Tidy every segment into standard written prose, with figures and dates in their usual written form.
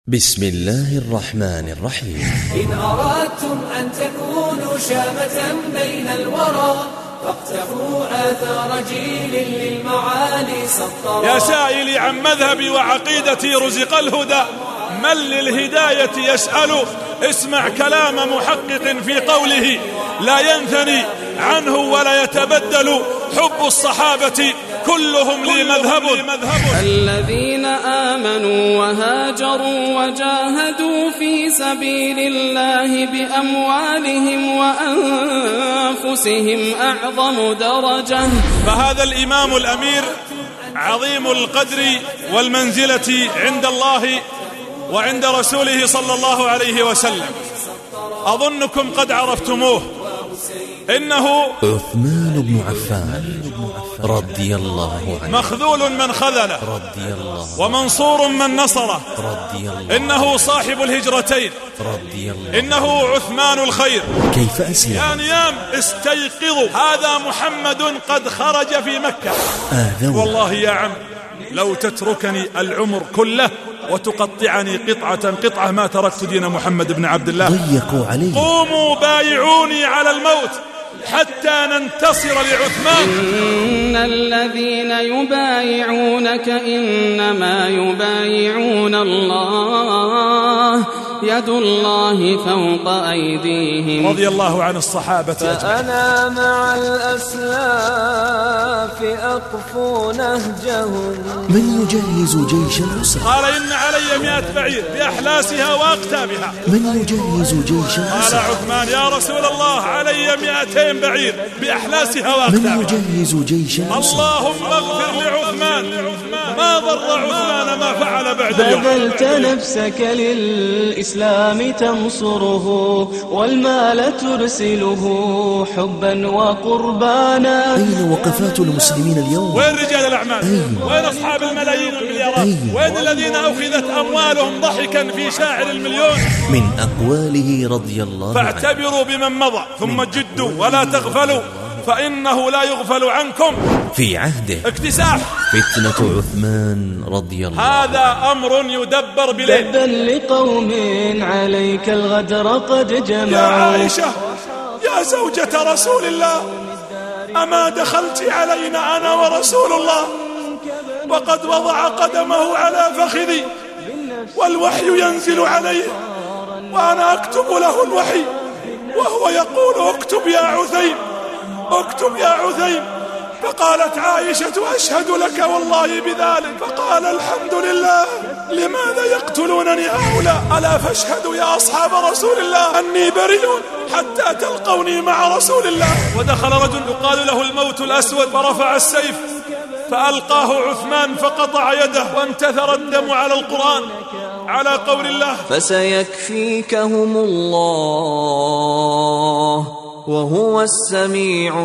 بسم الله الرحمن الرحيم. إن أردتم أن تكونوا شامة بين الورى فاقتفوا آثار جيل للمعالي سطرا. يا سائلي عن مذهبي وعقيدتي رزق الهدى، من للهداية يسأل، اسمع كلام محقق في قوله لا ينثني عنه ولا يتبدل، حب الصحابة كلهم لي مذهب. الذين آمنوا وهاجروا وجاهدوا في سبيل الله بأموالهم وأنفسهم أعظم درجة. فهذا الإمام الأمير عظيم القدر والمنزلة عند الله وعند رسوله صلى الله عليه وسلم. أظنكم قد عرفتموه، إنه عثمان بن عفان رضي الله عنه، مخذول من خذله رضي الله، ومنصور من نصره، رضي الله، إنه صاحب الهجرتين، رضي الله، إنه عثمان الخير. كيف أسلم؟ يا نيام استيقظوا، هذا محمد قد خرج في مكة. والله يا عم لو تتركني العمر كله وتقطعني قطعة قطعة ما تركت دين محمد بن عبد الله. ضيقوا عليه. قوموا بايعوني على الموت حتى ننتصر لعثمان. إن الذين يبايعونك إنما يبايعون الله، يد الله فوق أيديهم. رضي الله عن الصحابة أجمعين. فأنا مع الأسلاف أقفو نهجهم. من يجهز جيش العسرة؟ قال إن علي 100 بعير بأحلاسها وأقتابها. من يجهز جيش قال العسرة؟ عثمان يا رسول الله علي 200 بعير بأحلاسها وأقتابها. من يجهز جيش العسرة؟ اللهم اغفر لعثمان، ما ضر عثمان ما فعل بعد اليوم. بذلت نفسك للإسلام تنصره، والمال ترسله حبا وقربانا. أين وقفات المسلمين اليوم؟ وين رجال الأعمال؟ وين أصحاب الملايين والمليارات؟ وين الذين أخذت أموالهم ضحكا في شاعر المليون؟ من أقواله رضي الله عنه. فاعتبروا بمن مضى ثم جدوا ولا تغفلوا فإنه لا يغفل عنكم في عهده اكتساح. فتنة عثمان رضي الله عنه. هذا أمر يدبر بليل. تبا لقوم عليك الغدر قد جمعوا. يا عائشة يا زوجة رسول الله، أما دخلت علينا أنا ورسول الله وقد وضع قدمه على فخذي والوحي ينزل عليه وأنا أكتب له الوحي وهو يقول اكتب يا عثيم، اكتب يا عثيم. فقالت عائشة أشهد لك والله بذلك. فقال الحمد لله، لماذا يقتلونني هؤلاء؟ ألا فاشهدوا يا أصحاب رسول الله أني بريء حتى تلقوني مع رسول الله. ودخل رجل يقال له الموت الأسود فرفع السيف فألقاه عثمان فقطع يده وانتثر الدم على القرآن على قول الله فسيكفيكهم الله وهو السميع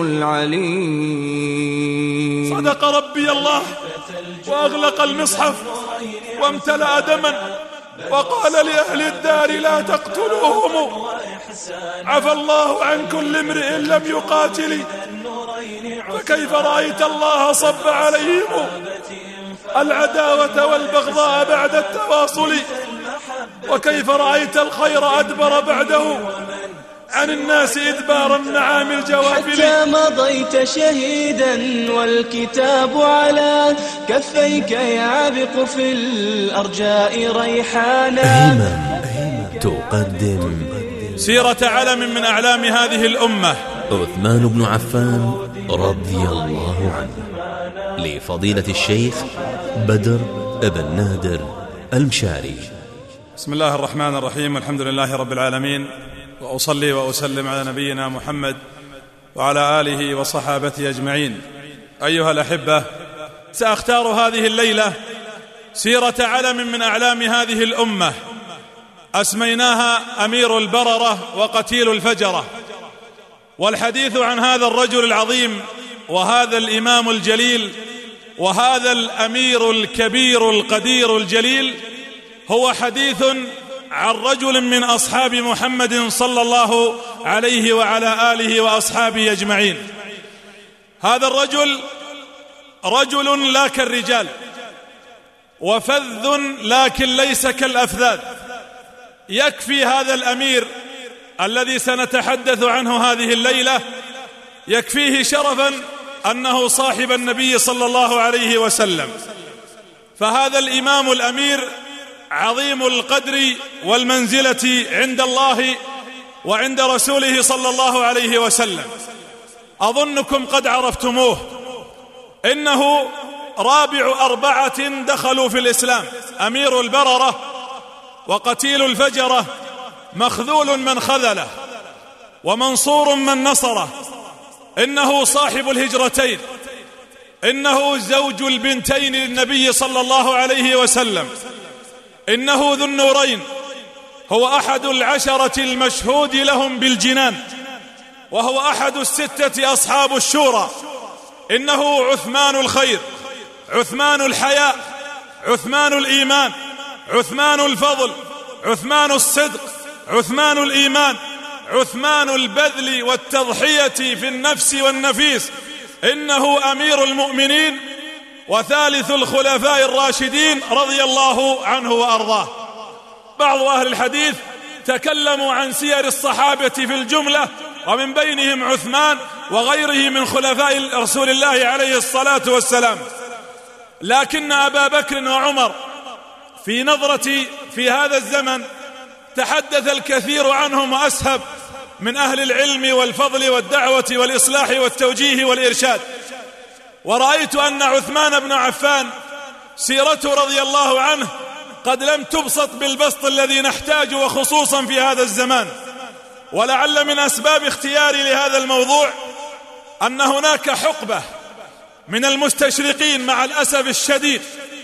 العليم. صدق ربي الله. وأغلق المصحف وامتلأ دما وقال لأهل الدار لا تقتلوهم، عفى الله عن كل امرئ لم يقاتل. فكيف رأيت الله صب عليهم العداوة والبغضاء بعد التواصل، وكيف رأيت الخير أدبر بعده عن الناس إدبار النعام الجوافل. حتى مضيت شهيدا والكتاب على كفيك يعبق في الأرجاء ريحانا. همم تقدم سيرة علم من أعلام هذه الأمة، عثمان بن عفان رضي الله عنه، لفضيلة الشيخ بدر بن نادر المشاري. بسم الله الرحمن الرحيم، والحمد لله رب العالمين، وأصلي وأسلم على نبينا محمد وعلى آله وصحابته أجمعين. أيها الأحبة، سأختار هذه الليلة سيرة علم من أعلام هذه الأمة أسميناها أمير البررة وقتيل الفجرة. والحديث عن هذا الرجل العظيم وهذا الإمام الجليل وهذا الأمير الكبير القدير الجليل هو حديث عن رجل من أصحاب محمد صلى الله عليه وعلى آله وأصحابه أجمعين. هذا الرجل رجل لا كالرجال، وفذ لكن ليس كالأفذاذ، يكفي هذا الأمير الذي سنتحدث عنه هذه الليلة، يكفيه شرفا أنه صاحب النبي صلى الله عليه وسلم. فهذا الإمام الأمير عظيم القدر والمنزلة عند الله وعند رسوله صلى الله عليه وسلم. أظنكم قد عرفتموه، إنه رابع 4 دخلوا في الإسلام، أمير البررة وقتيل الفجرة، مخذول من خذله ومنصور من نصره، إنه صاحب الهجرتين، إنه زوج البنتين للنبي صلى الله عليه وسلم، إنه ذو النورين، هو أحد 10 المشهود لهم بالجنان، وهو أحد 6 أصحاب الشورى، إنه عثمان الخير، عثمان الحياء، عثمان الإيمان، عثمان الفضل، عثمان الصدق، عثمان الإيمان، عثمان البذل والتضحية في النفس والنفيس، إنه أمير المؤمنين وثالث الخلفاء الراشدين رضي الله عنه وأرضاه. بعض أهل الحديث تكلموا عن سير الصحابة في الجملة، ومن بينهم عثمان وغيره من خلفاء رسول الله عليه الصلاة والسلام، لكن أبا بكر وعمر في نظرتي في هذا الزمن تحدث الكثير عنهم وأسهب من أهل العلم والفضل والدعوة والإصلاح والتوجيه والإرشاد. ورأيت أن عثمان بن عفان سيرته رضي الله عنه قد لم تبسط بالبسط الذي نحتاجه، وخصوصا في هذا الزمان. ولعل من أسباب اختياري لهذا الموضوع أن هناك حقبة من المستشرقين مع الأسف الشديد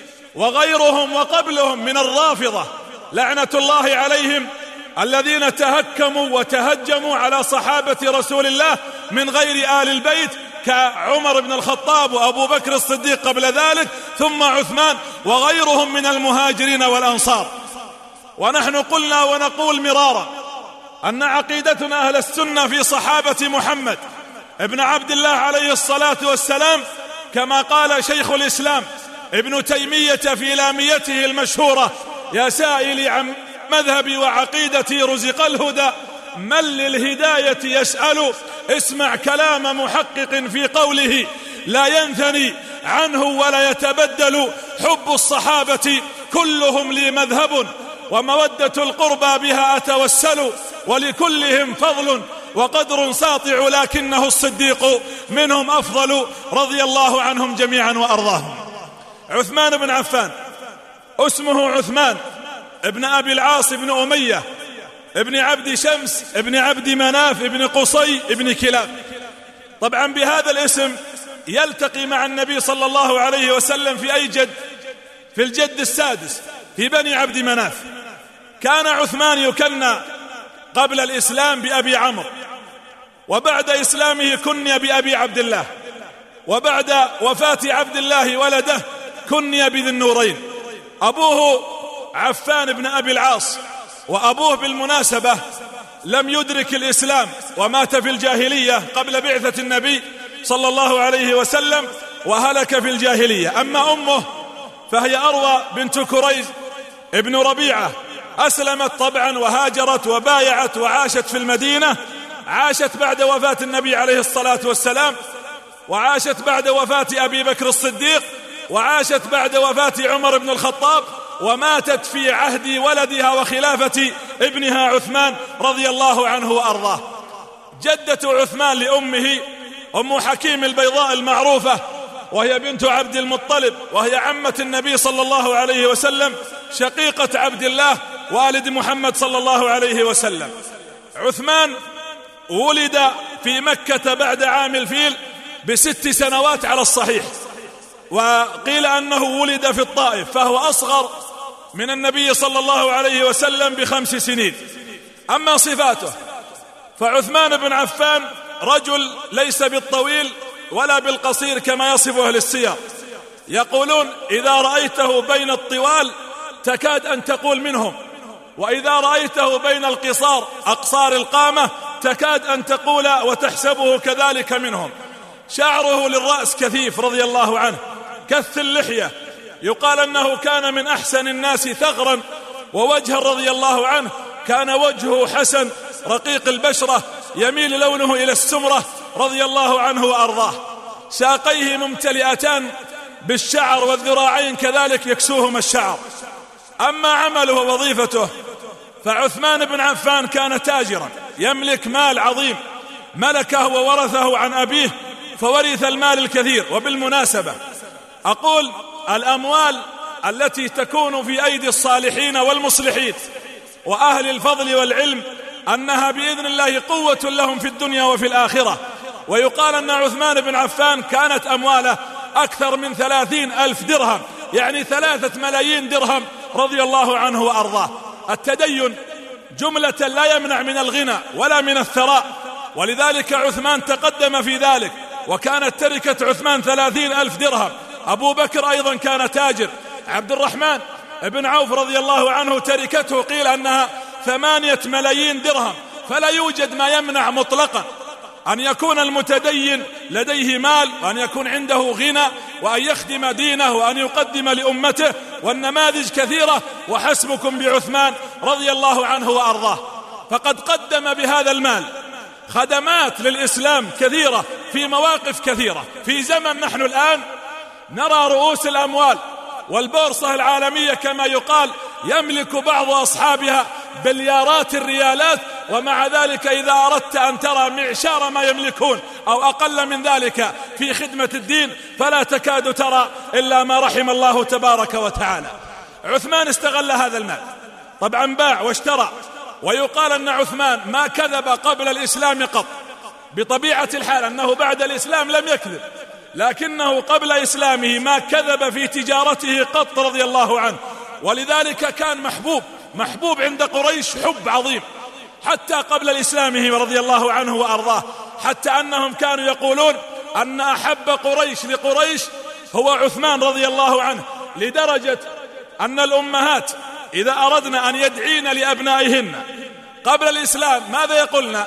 وغيرهم وقبلهم من الرافضة لعنة الله عليهم، الذين تهكموا وتهجموا على صحابة رسول الله من غير آل البيت، كعمر بن الخطاب وأبو بكر الصديق قبل ذلك، ثم عثمان وغيرهم من المهاجرين والأنصار. ونحن قلنا ونقول مرارا أن عقيدتنا أهل السنة في صحابة محمد ابن عبد الله عليه الصلاة والسلام، كما قال شيخ الإسلام ابن تيمية في لاميته المشهورة: يا سائلي عن مذهبي وعقيدتي رزق الهدى، من للهداية يسأل، اسمع كلام محقق في قوله لا ينثني عنه ولا يتبدل، حب الصحابة كلهم لي مذهب، ومودة القربى بها أتوسل، ولكلهم فضل وقدر ساطع، لكنه الصديق منهم أفضل، رضي الله عنهم جميعا وأرضاهم. عثمان بن عفان اسمه عثمان ابن أبي العاص ابن أمية ابن عبد شمس ابن عبد مناف ابن قصي ابن كلاب. طبعا بهذا الاسم يلتقي مع النبي صلى الله عليه وسلم في أي جد؟ في الجد السادس في بني عبد مناف. كان عثمان يكنى قبل الإسلام بأبي عمرو، وبعد إسلامه كني بأبي عبد الله، وبعد وفاة عبد الله ولده كني بذي النورين. أبوه عفان بن أبي العاص، وأبوه بالمناسبة لم يدرك الإسلام ومات في الجاهلية قبل بعثة النبي صلى الله عليه وسلم، وهلك في الجاهلية. أما أمه فهي أروى بنت كريز ابن ربيعة، أسلمت طبعا وهاجرت وبايعت وعاشت في المدينة، عاشت بعد وفاة النبي عليه الصلاة والسلام، وعاشت بعد وفاة أبي بكر الصديق، وعاشت بعد وفاة عمر بن الخطاب، وماتت في عهد ولدها وخلافة ابنها عثمان رضي الله عنه وأرضاه. جدة عثمان لأمه أم حكيم البيضاء المعروفة، وهي بنت عبد المطلب، وهي عمة النبي صلى الله عليه وسلم، شقيقة عبد الله والد محمد صلى الله عليه وسلم. عثمان ولد في مكة بعد عام الفيل ب6 سنوات على الصحيح، وقيل أنه ولد في الطائف، فهو أصغر من النبي صلى الله عليه وسلم ب5 سنين. أما صفاته فعثمان بن عفان رجل ليس بالطويل ولا بالقصير كما يصف أهل السير، يقولون إذا رأيته بين الطوال تكاد أن تقول منهم، وإذا رأيته بين القصار أقصار القامة تكاد أن تقول وتحسبه كذلك منهم. شعره للرأس كثيف رضي الله عنه، كث اللحية، يقال أنه كان من أحسن الناس ثغرا ووجها رضي الله عنه، كان وجهه حسن رقيق البشرة يميل لونه إلى السمرة رضي الله عنه وأرضاه، ساقيه ممتلئتان بالشعر والذراعين كذلك يكسوهما الشعر. أما عمله ووظيفته فعثمان بن عفان كان تاجرا يملك مال عظيم ملكه وورثه عن أبيه، فورث المال الكثير. وبالمناسبة أقول الأموال التي تكون في أيدي الصالحين والمصلحين وأهل الفضل والعلم أنها بإذن الله قوة لهم في الدنيا وفي الآخرة. ويقال أن عثمان بن عفان كانت أمواله أكثر من 30,000 درهم، يعني 3 ملايين درهم رضي الله عنه وأرضاه. التدين جملة لا يمنع من الغنى ولا من الثراء، ولذلك عثمان تقدم في ذلك، وكانت تركة عثمان 30,000 درهم. أبو بكر أيضا كان تاجر، عبد الرحمن بن عوف رضي الله عنه تركته قيل أنها 8 ملايين درهم. فلا يوجد ما يمنع مطلقا أن يكون المتدين لديه مال، وأن يكون عنده غنى، وأن يخدم دينه، وأن يقدم لأمته، والنماذج كثيرة. وحسبكم بعثمان رضي الله عنه وأرضاه، فقد قدم بهذا المال خدمات للإسلام كثيرة في مواقف كثيرة. في زمن نحن الآن نرى رؤوس الأموال والبورصة العالمية كما يقال يملك بعض أصحابها بليارات الريالات، ومع ذلك إذا أردت أن ترى معشار ما يملكون أو أقل من ذلك في خدمة الدين فلا تكاد ترى إلا ما رحم الله تبارك وتعالى. عثمان استغل هذا المال، طبعا باع واشترى. ويقال أن عثمان ما كذب قبل الإسلام قط، بطبيعة الحال أنه بعد الإسلام لم يكذب، لكنه قبل إسلامه ما كذب في تجارته قط رضي الله عنه. ولذلك كان محبوب عند قريش حب عظيم حتى قبل الإسلامه رضي الله عنه وأرضاه، حتى أنهم كانوا يقولون أن أحب قريش لقريش هو عثمان رضي الله عنه، لدرجة أن الأمهات إذا أردن أن يدعين لأبنائهن قبل الإسلام ماذا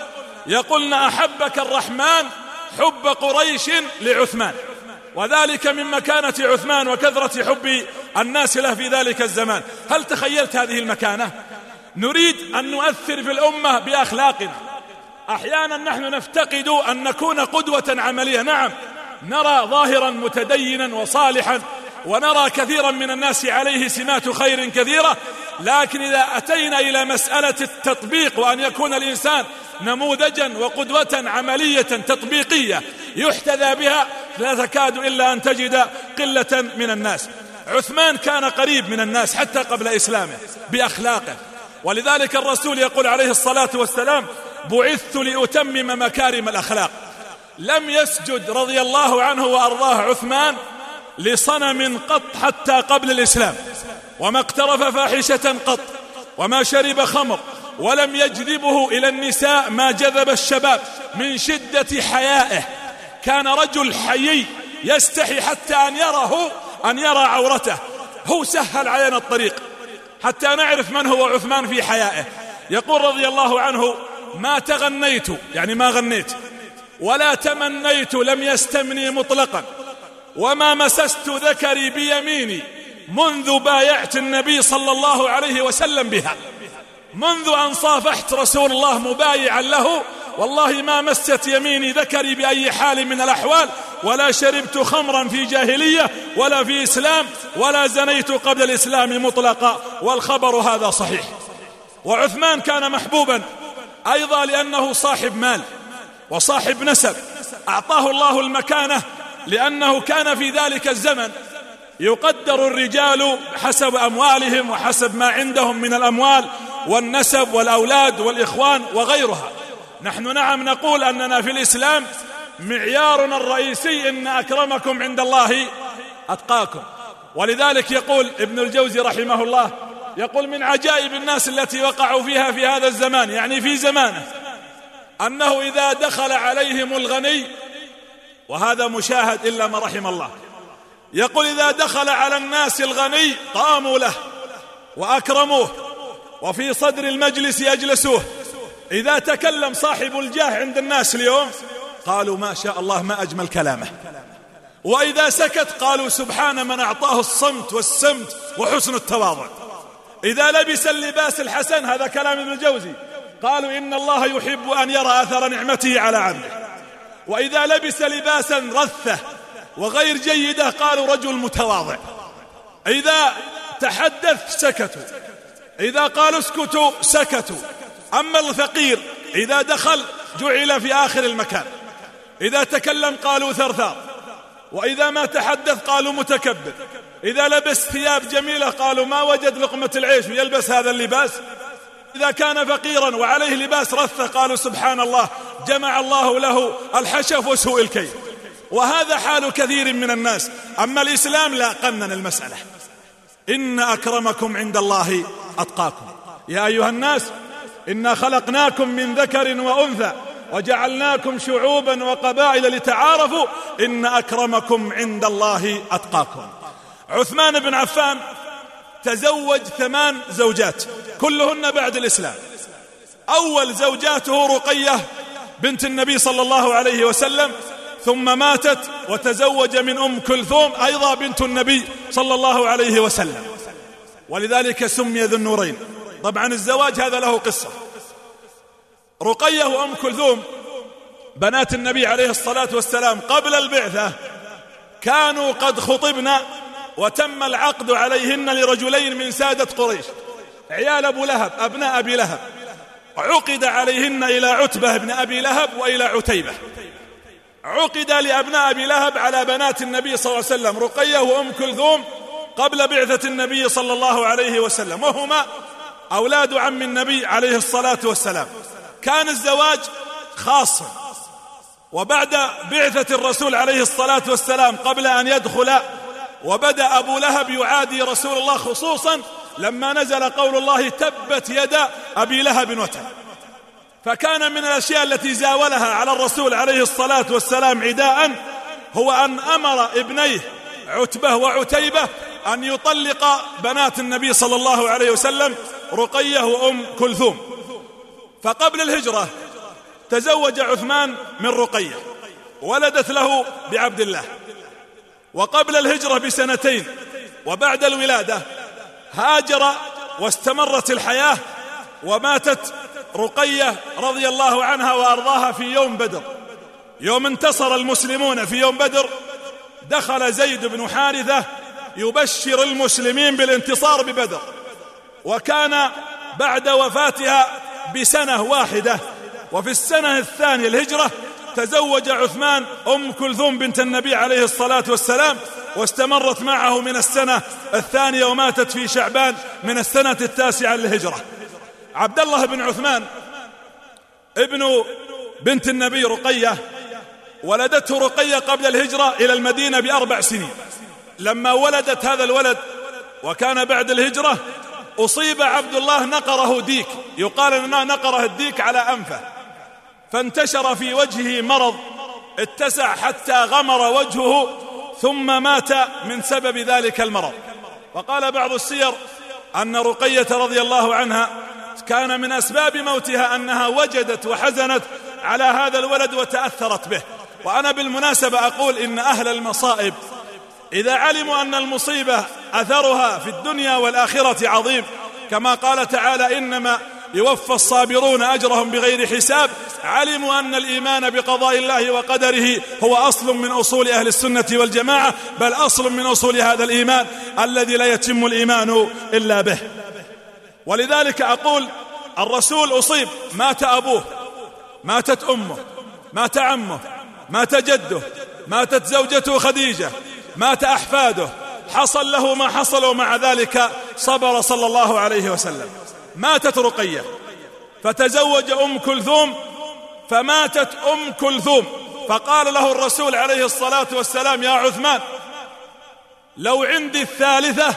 يقولن أحبك الرحمن حب قريش لعثمان، وذلك من مكانة عثمان وكثرة حب الناس له في ذلك الزمان. هل تخيلت هذه المكانة؟ نريد أن نؤثر في الأمة بأخلاقنا. أحيانا نحن نفتقد أن نكون قدوة عملية. نعم نرى ظاهرا متدينا وصالحا، ونرى كثيرا من الناس عليه سمات خير كثيرة، لكن إذا أتينا إلى مسألة التطبيق وأن يكون الإنسان نموذجا وقدوة عملية تطبيقية يحتذى بها لا تكاد إلا أن تجد قلة من الناس. عثمان كان قريب من الناس حتى قبل إسلامه بأخلاقه، ولذلك الرسول يقول عليه الصلاة والسلام بعثت لأتمم مكارم الأخلاق. لم يسجد رضي الله عنه وأرضاه عثمان لصنم قط حتى قبل الإسلام، وما اقترف فاحشة قط، وما شرب خمر، ولم يجذبه إلى النساء ما جذب الشباب من شدة حيائه. كان رجل حيي يستحي حتى أن يرى عورته. هو سهل علينا الطريق حتى نعرف من هو عثمان في حيائه. يقول رضي الله عنه ما تغنيت، يعني ما غنيت، ولا تمنيت، لم يستمني مطلقا، وما مسست ذكري بيميني منذ بايعت النبي صلى الله عليه وسلم بها. منذ أن صافحت رسول الله مبايعا له والله ما مست يميني ذكري بأي حال من الأحوال، ولا شربت خمرا في جاهلية ولا في إسلام، ولا زنيت قبل الإسلام مطلقا، والخبر هذا صحيح. وعثمان كان محبوبا أيضا لأنه صاحب مال وصاحب نسب، أعطاه الله المكانة، لأنه كان في ذلك الزمن يقدر الرجال حسب أموالهم وحسب ما عندهم من الأموال والنسب والأولاد والإخوان وغيرها. نحن نعم نقول أننا في الإسلام معيارنا الرئيسي إن أكرمكم عند الله أتقاكم. ولذلك يقول ابن الجوزي رحمه الله، يقول من عجائب الناس التي وقعوا فيها في هذا الزمان، يعني في زمانه، أنه إذا دخل عليهم الغني، وهذا مشاهد إلا ما رحم الله، يقول إذا دخل على الناس الغني قاموا له وأكرموه وفي صدر المجلس يجلسوه. إذا تكلم صاحب الجاه عند الناس اليوم قالوا ما شاء الله ما أجمل كلامه، وإذا سكت قالوا سبحان من أعطاه الصمت والسمت وحسن التواضع. إذا لبس اللباس الحسن، هذا كلام ابن الجوزي، قالوا إن الله يحب أن يرى أثر نعمته على عبده. وإذا لبس لباسا رثة وغير جيدة قالوا رجل متواضع. إذا تحدث سكتوا، إذا قالوا اسكتوا سكتوا. أما الفقير إذا دخل جعل في آخر المكان، إذا تكلم قالوا ثرثار، وإذا ما تحدث قالوا متكبر. إذا لبس ثياب جميلة قالوا ما وجد لقمة العيش ويلبس هذا اللباس. إذا كان فقيرا وعليه لباس رثة قالوا سبحان الله جمع الله له الحشف وسوء الكيل. وهذا حال كثير من الناس. أما الإسلام لا، قنن المسألة، إن أكرمكم عند الله أتقاكم. يا أيها الناس إنا خلقناكم من ذكر وأنثى وجعلناكم شعوبا وقبائل لتعارفوا إن أكرمكم عند الله أتقاكم. عثمان بن عفان تزوج 8 زوجات كلهن بعد الإسلام. أول زوجاته رقية بنت النبي صلى الله عليه وسلم، ثم ماتت وتزوج من أم كلثوم أيضا بنت النبي صلى الله عليه وسلم، ولذلك سمي ذو النورين. طبعا الزواج هذا له قصة. رقية وأم كلثوم بنات النبي عليه الصلاة والسلام قبل البعثة كانوا قد خطبنا وتم العقد عليهن لرجلين من سادة قريش، عيال أبو لهب، أبناء أبي لهب. عقد عليهن إلى عتبة بن أبي لهب وإلى عتيبة. عقد لأبناء أبي لهب على بنات النبي صلى الله عليه وسلم رقية وأم كلثوم قبل بعثة النبي صلى الله عليه وسلم، وهما أولاد عم النبي عليه الصلاة والسلام. كان الزواج خاصا. وبعد بعثة الرسول عليه الصلاة والسلام قبل أن يدخل، وبدأ أبو لهب يعادي رسول الله، خصوصا لما نزل قول الله تبت يدا أبي لهب وتب. فكان من الأشياء التي زاولها على الرسول عليه الصلاة والسلام عداء هو أن أمر ابنيه عتبة وعتيبة أن يطلق بنات النبي صلى الله عليه وسلم رقية وأم كلثوم. فقبل الهجرة تزوج عثمان من رقية، ولدت له بعبد الله. وقبل الهجرة ب2 وبعد الولادة هاجر واستمرت الحياة، وماتت رقية رضي الله عنها وأرضاها في يوم بدر. يوم انتصر المسلمون في يوم بدر دخل زيد بن حارثة يبشر المسلمين بالانتصار ببدر، وكان بعد وفاتها ب1 واحدة. وفي السنة الثانية الهجرة تزوج عثمان أم كلثوم بنت النبي عليه الصلاة والسلام، واستمرت معه من السنة الثانية، وماتت في شعبان من السنة 9 للهجرة. عبد الله بن عثمان ابن بنت النبي رقية ولدته رقية قبل الهجرة إلى المدينة ب4 سنين. لما ولدت هذا الولد وكان بعد الهجرة أصيب عبد الله نقره ديك، يقال أنه نقره الديك على أنفه، فانتشر في وجهه مرض اتسع حتى غمر وجهه، ثم مات من سبب ذلك المرض. وقال بعض السير أن رقية رضي الله عنها كان من أسباب موتها أنها وجدت وحزنت على هذا الولد وتأثرت به. وأنا بالمناسبة أقول إن أهل المصائب إذا علموا أن المصيبة أثرها في الدنيا والآخرة عظيم، كما قال تعالى إنما يوفى الصابرون أجرهم بغير حساب، علموا أن الإيمان بقضاء الله وقدره هو أصل من أصول أهل السنة والجماعة، بل أصل من أصول هذا الإيمان الذي لا يتم الإيمان إلا به. ولذلك أقول الرسول أصيب، مات أبوه، ماتت أمه، مات عمه، مات جده، ماتت زوجته خديجة، مات أحفاده، حصل له ما حصل، ومع ذلك صبر صلى الله عليه وسلم. ماتت رقية فتزوج أم كلثوم، فماتت أم كلثوم، فقال له الرسول عليه الصلاة والسلام يا عثمان لو عندي الثالثة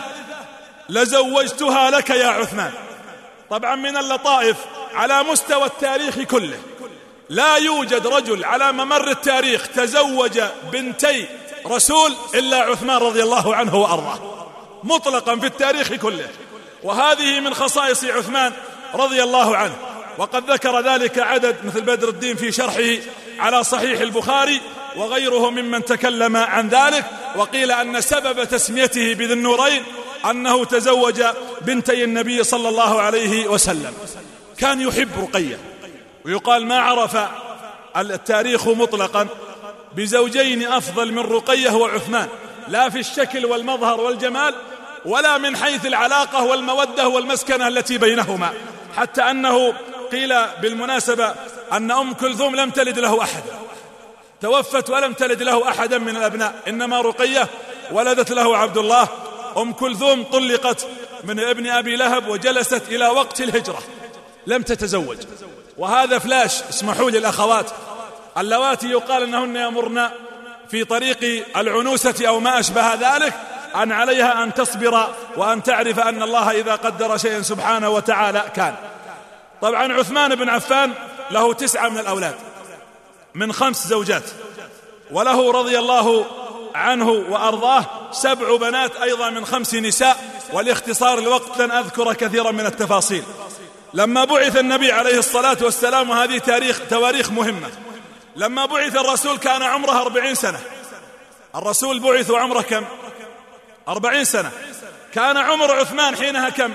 لزوجتها لك يا عثمان. طبعا من اللطائف على مستوى التاريخ كله لا يوجد رجل على ممر التاريخ تزوج بنتي رسول إلا عثمان رضي الله عنه وأرضاه مطلقا في التاريخ كله، وهذه من خصائص عثمان رضي الله عنه. وقد ذكر ذلك عدد مثل بدر الدين في شرحه على صحيح البخاري وغيره ممن تكلم عن ذلك. وقيل أن سبب تسميته بذي النورين أنه تزوج بنتي النبي صلى الله عليه وسلم. كان يحب رقية، ويقال ما عرف التاريخ مطلقا بزوجين أفضل من رقية وعثمان، لا في الشكل والمظهر والجمال ولا من حيث العلاقة والمودة والمسكنة التي بينهما، حتى أنه قيل بالمناسبة أن أم كلثوم لم تلد له أحد، توفت ولم تلد له أحدا من الأبناء، إنما رقية ولدت له عبد الله. أم كلثوم طلقت من ابن أبي لهب وجلست إلى وقت الهجرة لم تتزوج. وهذا فلاش، اسمحوا لي الأخوات اللواتي يقال أنهن يمرن في طريق العنوسة أو ما أشبه ذلك، أن عليها أن تصبر وأن تعرف أن الله إذا قدر شيئا سبحانه وتعالى كان. طبعا عثمان بن عفان له 9 من الأولاد من 5 زوجات، وله رضي الله عنه وأرضاه 7 بنات أيضا من 5 نساء، ولاختصار الوقت لن أذكر كثيرا من التفاصيل. لما بعث النبي عليه الصلاة والسلام، وهذه تواريخ مهمة، لما بعث الرسول كان عمره 40 سنة. الرسول بعث عمره كم؟ 40 سنة. كان عمر عثمان حينها كم؟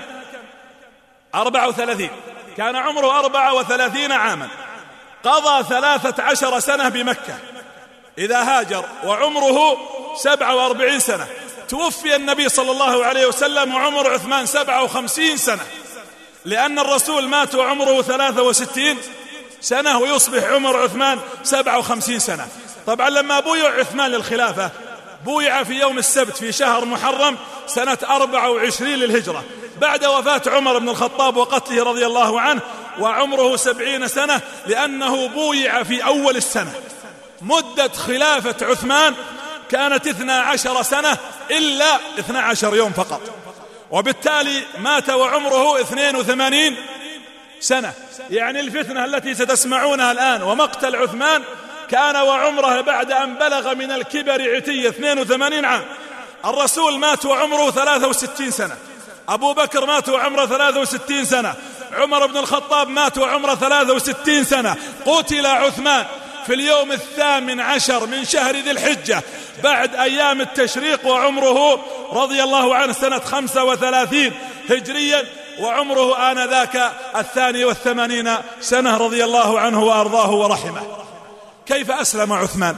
34. كان عمره 34 عاما، قضى 13 سنة بمكة إذا هاجر، وعمره 47 سنة. توفي النبي صلى الله عليه وسلم وعمر عثمان 57 سنة، لأن الرسول مات وعمره 63 سنة ويصبح عمر عثمان 57 سنة. طبعا لما بويع عثمان للخلافة بويع في يوم السبت في شهر محرم سنة 24 للهجرة، بعد وفاة عمر بن الخطاب وقتله رضي الله عنه، وعمره 70 سنة، لأنه بويع في أول السنة. مدة خلافة عثمان كانت 12 سنة إلا 12 يوم فقط، وبالتالي مات وعمره 82 سنة. يعني الفتنة التي ستسمعونها الآن ومقتل عثمان كان وعمره بعد أن بلغ من الكبر عتية 82 عام. الرسول مات وعمره 63 سنة، أبو بكر مات وعمره 63 سنة، عمر بن الخطاب مات وعمره 63 سنة. قتل عثمان في اليوم 18 من شهر ذي الحجة بعد أيام التشريق، وعمره رضي الله عنه سنة 35 هجريا، وعمره آنذاك 82 سنة رضي الله عنه وأرضاه ورحمه. كيف أسلم عثمان؟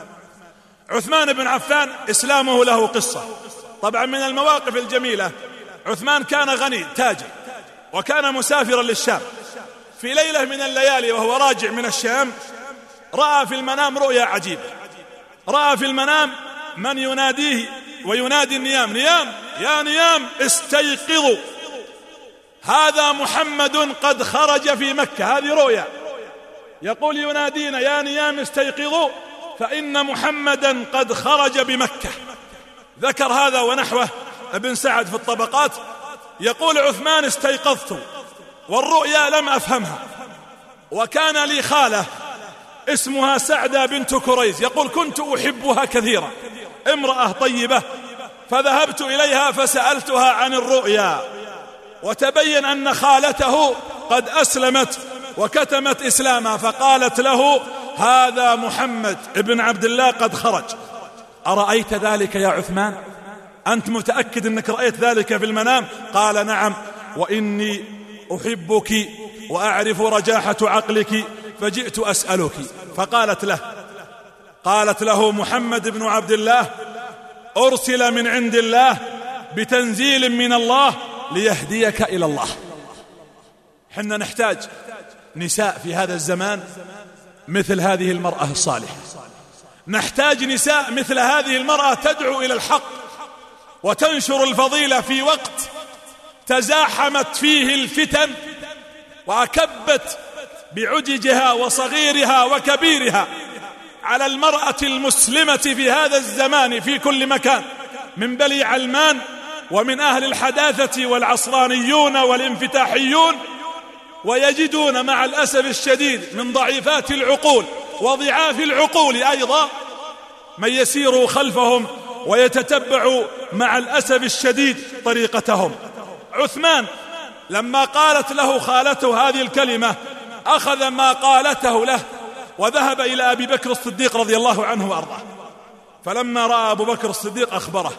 عثمان بن عفان إسلامه له قصة. طبعا من المواقف الجميلة، عثمان كان غني تاجر، وكان مسافرا للشام. في ليلة من الليالي وهو راجع من الشام رأى في المنام رؤيا عجيبة. رأى في المنام من يناديه وينادي النيام: نيام يا نيام استيقظوا، هذا محمد قد خرج في مكة. هذه رؤيا، يقول ينادينا: يا نيام استيقظوا فإن محمدا قد خرج بمكة. ذكر هذا ونحوه ابن سعد في الطبقات. يقول عثمان: استيقظت والرؤيا لم أفهمها، وكان لي خالة اسمها سعدة بنت كريز، يقول كنت أحبها كثيرا، امرأة طيبة، فذهبت إليها فسألتها عن الرؤيا، وتبين أن خالته قد أسلمت وكتمت إسلامها، فقالت له: هذا محمد ابن عبد الله قد خرج. أرأيت ذلك يا عثمان؟ أنت متأكد أنك رأيت ذلك في المنام؟ قال: نعم، وإني أحبك وأعرف رجاحة عقلك فجئت أسألك. قالت له: محمد بن عبد الله أرسل من عند الله بتنزيل من الله ليهديك إلى الله. حنا نحتاج نساء في هذا الزمان مثل هذه المرأة الصالحة، نحتاج نساء مثل هذه المرأة تدعو إلى الحق وتنشر الفضيلة في وقت تزاحمت فيه الفتن وأكبت بعججها وصغيرها وكبيرها على المرأة المسلمة في هذا الزمان في كل مكان، من بني علمان ومن أهل الحداثة والعصرانيون والانفتاحيون، ويجدون مع الأسف الشديد من ضعيفات العقول وضعاف العقول أيضا من يسير خلفهم ويتتبع مع الأسف الشديد طريقتهم. عثمان لما قالت له خالته هذه الكلمة أخذ ما قالته له وذهب إلى أبي بكر الصديق رضي الله عنه وأرضاه. فلما رأى أبو بكر الصديق أخبره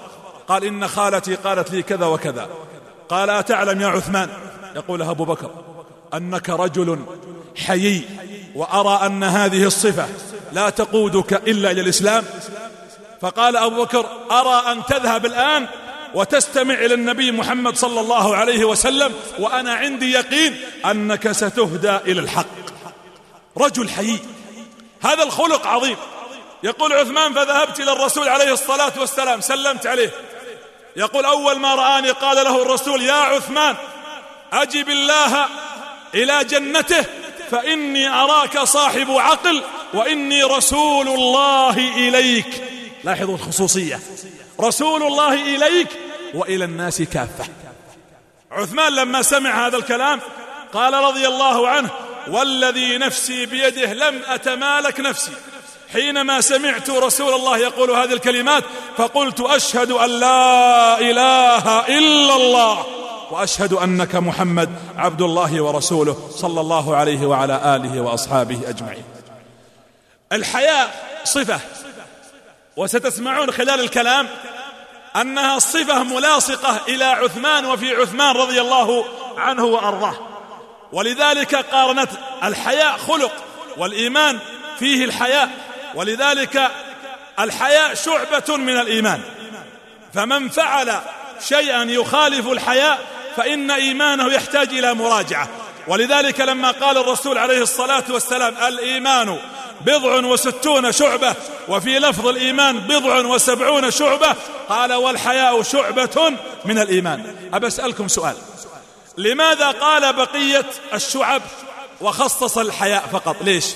قال إن خالتي قالت لي كذا وكذا. قال أتعلم يا عثمان، يقول أبو بكر، أنك رجل حيي، وأرى أن هذه الصفة لا تقودك إلا إلى الإسلام. فقال أبو بكر أرى أن تذهب الآن وتستمع إلى النبي محمد صلى الله عليه وسلم، وأنا عندي يقين أنك ستهدى إلى الحق. رجل حيي، هذا الخلق عظيم. يقول عثمان فذهبت إلى الرسول عليه الصلاة والسلام سلمت عليه. يقول أول ما رآني قال له الرسول يا عثمان أجب الله إلى جنته فإني أراك صاحب عقل وإني رسول الله إليك. لاحظوا الخصوصية، رسول الله إليك وإلى الناس كافة. عثمان لما سمع هذا الكلام قال رضي الله عنه والذي نفسي بيده لم أتمالك نفسي حينما سمعت رسول الله يقول هذه الكلمات، فقلت أشهد أن لا إله إلا الله وأشهد أنك محمد عبد الله ورسوله صلى الله عليه وعلى آله وأصحابه أجمعين. الحياء صفة، وستسمعون خلال الكلام أنها صفة ملاصقة إلى عثمان وفي عثمان رضي الله عنه وأرضاه، ولذلك قارنت الحياء خلق والإيمان فيه الحياء، ولذلك الحياء شعبة من الإيمان، فمن فعل شيئا يخالف الحياء فإن إيمانه يحتاج إلى مراجعة. ولذلك لما قال الرسول عليه الصلاة والسلام الإيمان 60 شعبة، وفي لفظ الإيمان 70 شعبة، قال والحياء شعبة من الإيمان. أسألكم سؤال، لماذا قال بقية الشعب وخصص الحياء فقط؟ ليش؟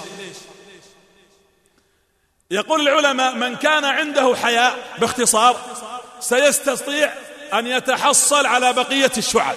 يقول العلماء من كان عنده حياء باختصار سيستطيع أن يتحصل على بقية الشعب،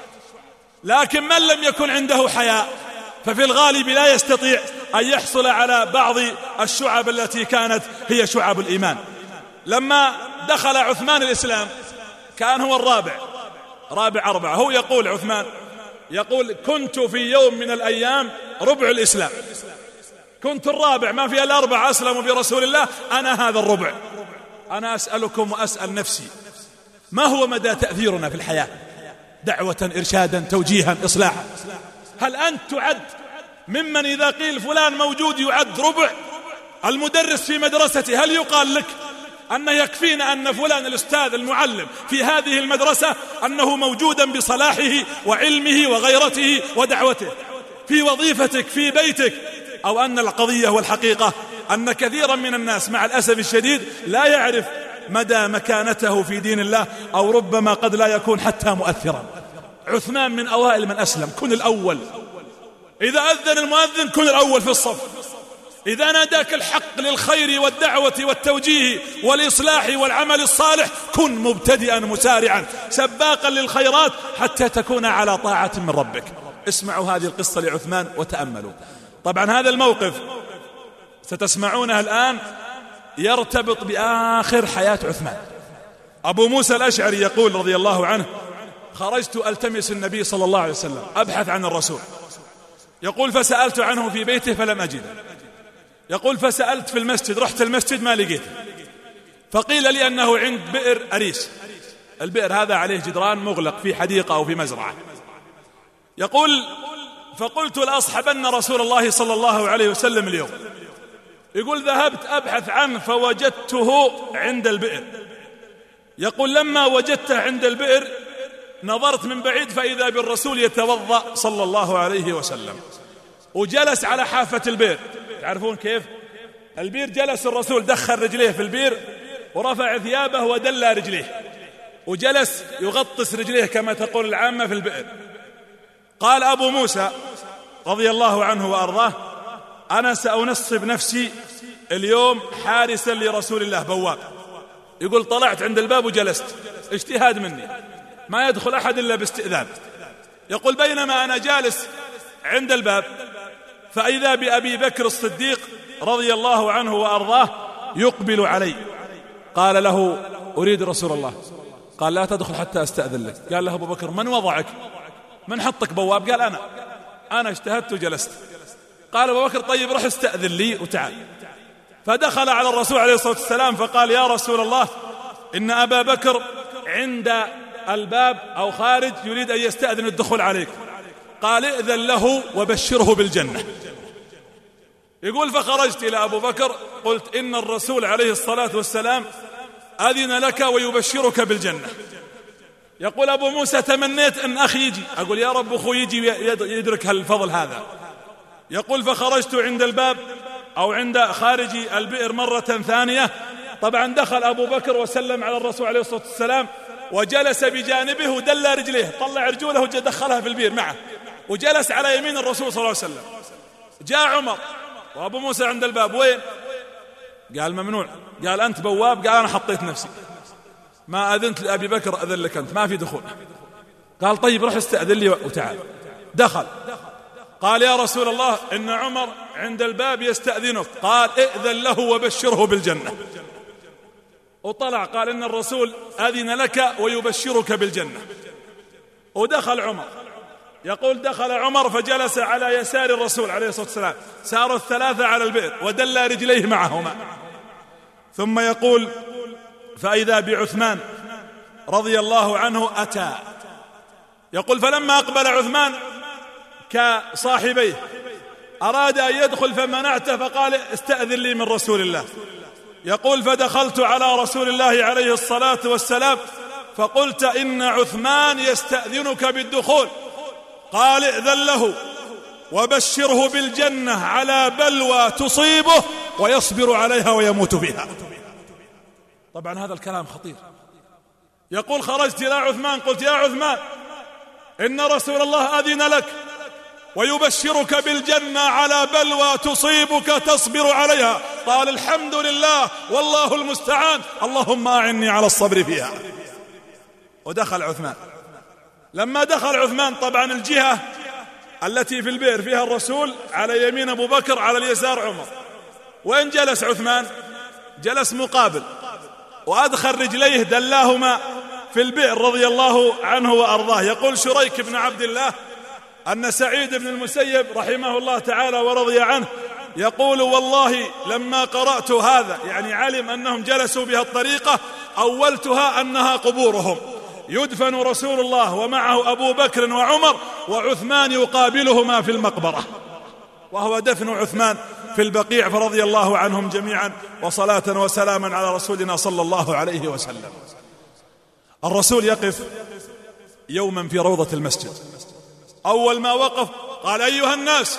لكن من لم يكن عنده حياء ففي الغالب لا يستطيع أن يحصل على بعض الشعب التي كانت هي شعب الإيمان. لما دخل عثمان الإسلام كان هو رابع 4. هو يقول عثمان يقول كنت في يوم من الأيام ربع الإسلام، كنت الرابع، ما في ال4 أسلموا برسول الله، أنا هذا الربع. أنا أسألكم وأسأل نفسي، ما هو مدى تأثيرنا في الحياة؟ دعوة، إرشادا، توجيها، إصلاحا. هل أنت تعد ممن إذا قيل فلان موجود يعد ربع؟ المدرس في مدرسته هل يقال لك أن يكفينا أن فلان الأستاذ المعلم في هذه المدرسة أنه موجودا بصلاحه وعلمه وغيرته ودعوته؟ في وظيفتك، في بيتك، أو أن القضية والحقيقة أن كثيرا من الناس مع الأسف الشديد لا يعرف مدى مكانته في دين الله، أو ربما قد لا يكون حتى مؤثرا. عثمان من أوائل من أسلم، كن الأول. إذا أذن المؤذن كن الأول في الصف. إذا ناداك الحق للخير والدعوة والتوجيه والإصلاح والعمل الصالح كن مبتدئا مسارعا سباقا للخيرات حتى تكون على طاعة من ربك. اسمعوا هذه القصة لعثمان وتأملوا. طبعا هذا الموقف ستسمعونها الآن يرتبط بآخر حياة عثمان. أبو موسى الأشعري يقول رضي الله عنه خرجت ألتمس النبي صلى الله عليه وسلم أبحث عن الرسول. يقول فسألت عنه في بيته فلم أجده. يقول فسألت في المسجد، رحت المسجد ما لقيته، فقيل لي أنه عند بئر أريس. البئر هذا عليه جدران مغلق في حديقة أو في مزرعة. يقول فقلت لأصحبن رسول الله صلى الله عليه وسلم اليوم. يقول ذهبت أبحث عنه فوجدته عند البئر. يقول لما وجدته عند البئر نظرت من بعيد فإذا بالرسول يتوضأ صلى الله عليه وسلم، وجلس على حافة البئر. تعرفون كيف البئر؟ جلس الرسول دخل رجليه في البئر ورفع ثيابه ودلى رجليه وجلس يغطس رجليه كما تقول العامة في البئر. قال أبو موسى رضي الله عنه وأرضاه أنا سأنصب نفسي اليوم حارسا لرسول الله بواب. يقول طلعت عند الباب وجلست، اجتهاد مني، ما يدخل أحد إلا باستئذان. يقول بينما أنا جالس عند الباب فإذا بأبي بكر الصديق رضي الله عنه وأرضاه يقبل علي. قال له أريد رسول الله. قال لا تدخل حتى أستأذن لك. قال له أبو بكر من وضعك؟ من حطك بواب؟ قال أنا اجتهدت وجلست. قال أبو بكر طيب رح استأذن لي وتعال. فدخل على الرسول عليه الصلاة والسلام فقال يا رسول الله إن أبا بكر عند الباب أو خارج يريد أن يستأذن الدخول عليك، قال ائذن له وبشره بالجنة. يقول فخرجت إلى أبو بكر قلت إن الرسول عليه الصلاة والسلام أذن لك ويبشرك بالجنة. يقول أبو موسى تمنيت أن أخي يجي، أقول يا رب أخو يجي يدرك الفضل هذا. يقول فخرجت عند الباب أو عند خارج البئر مرة ثانية، طبعا دخل أبو بكر وسلم على الرسول عليه الصلاة والسلام وجلس بجانبه ودل رجليه، طلع رجوله ودخلها في البئر معه وجلس على يمين الرسول صلى الله عليه وسلم. جاء عمر وأبو موسى عند الباب، وين؟ قال ممنوع. قال أنت بواب؟ قال أنا حطيت نفسي، ما أذنت لأبي بكر أذن لك أنت، ما في دخول. قال طيب رح استأذن لي وتعال. دخل قال يا رسول الله إن عمر عند الباب يستأذنك. قال ائذن له وبشره بالجنة. وطلع قال إن الرسول أذن لك ويبشرك بالجنة. ودخل عمر. يقول دخل عمر فجلس على يسار الرسول عليه الصلاة والسلام، ساروا الثلاثة على البئر ودل رجليه معهما. ثم يقول فإذا بعثمان رضي الله عنه أتى. يقول فلما أقبل عثمان كصاحبيه أراد أن يدخل فمنعته، فقال استأذن لي من رسول الله. يقول فدخلت على رسول الله عليه الصلاة والسلام فقلت إن عثمان يستأذنك بالدخول. قال ائذن له وبشره بالجنة على بلوى تصيبه ويصبر عليها ويموت بها. طبعا هذا الكلام خطير. يقول خرجت إلى عثمان قلت يا عثمان إن رسول الله أذن لك ويبشرك بالجنة على بلوى تصيبك تصبر عليها. قال الحمد لله والله المستعان، اللهم أعني على الصبر فيها. ودخل عثمان. لما دخل عثمان طبعا الجهة التي في البئر فيها الرسول على يمين أبو بكر، على اليسار عمر. وين جلس عثمان؟ جلس مقابل، وأدخل رجليه دلاهما في البئر رضي الله عنه وأرضاه. يقول شريك بن عبد الله أن سعيد بن المسيب رحمه الله تعالى ورضي عنه يقول والله لما قرأت هذا، يعني علم أنهم جلسوا بها الطريقة، أولتها أنها قبورهم، يدفن رسول الله ومعه أبو بكر وعمر وعثمان يقابلهما في المقبرة، وهو دفن عثمان في البقيع، فرضي الله عنهم جميعا، وصلاة وسلاما على رسولنا صلى الله عليه وسلم. الرسول يقف يوما في روضة المسجد، أول ما وقف قال أيها الناس